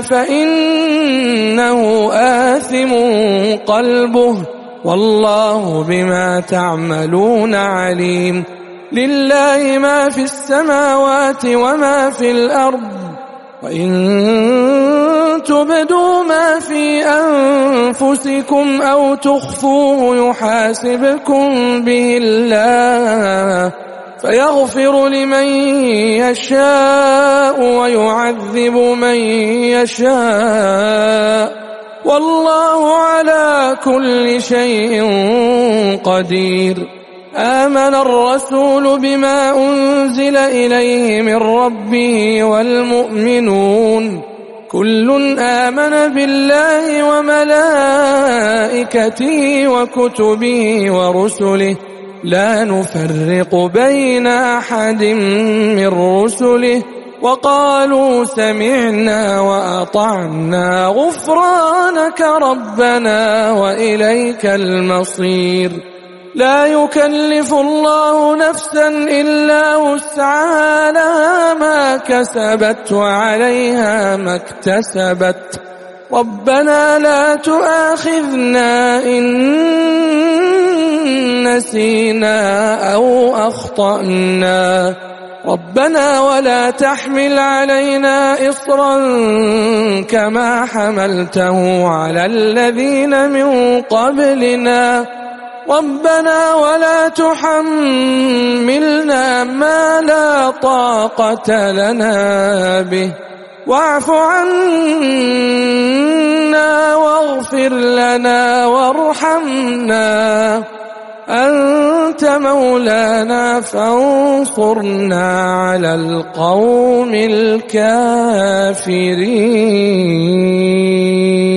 فإنه آثم قلبه والله بما تعملون عليم لله ما في السماوات وما في الأرض وإن تبدوا ما في أنفسكم أو تخفوه يحاسبكم به الله فيغفر لمن يشاء ويعذب من يشاء والله على كل شيء قدير. آمن الرسول بما أنزل إليه من ربه والمؤمنون كل آمن بالله وملائكته وكتبه ورسله لا نفرق بين أحد من رسله وقالوا سمعنا وأطعنا غفرانك ربنا وإليك المصير. لا يكلف الله نفسا إلا وسعها لها ما كسبت وعليها ما اكتسبت. ربنا لا تؤاخذنا إن نسينا أو أخطأنا ربنا ولا تحمل علينا إصرا كما حملته على الذين من قبلنا ربنا ولا تحملنا ما لا طاقة لنا به واعف عنا واغفر لنا وارحمنا أنت مولانا فانصرنا على القوم الكافرين.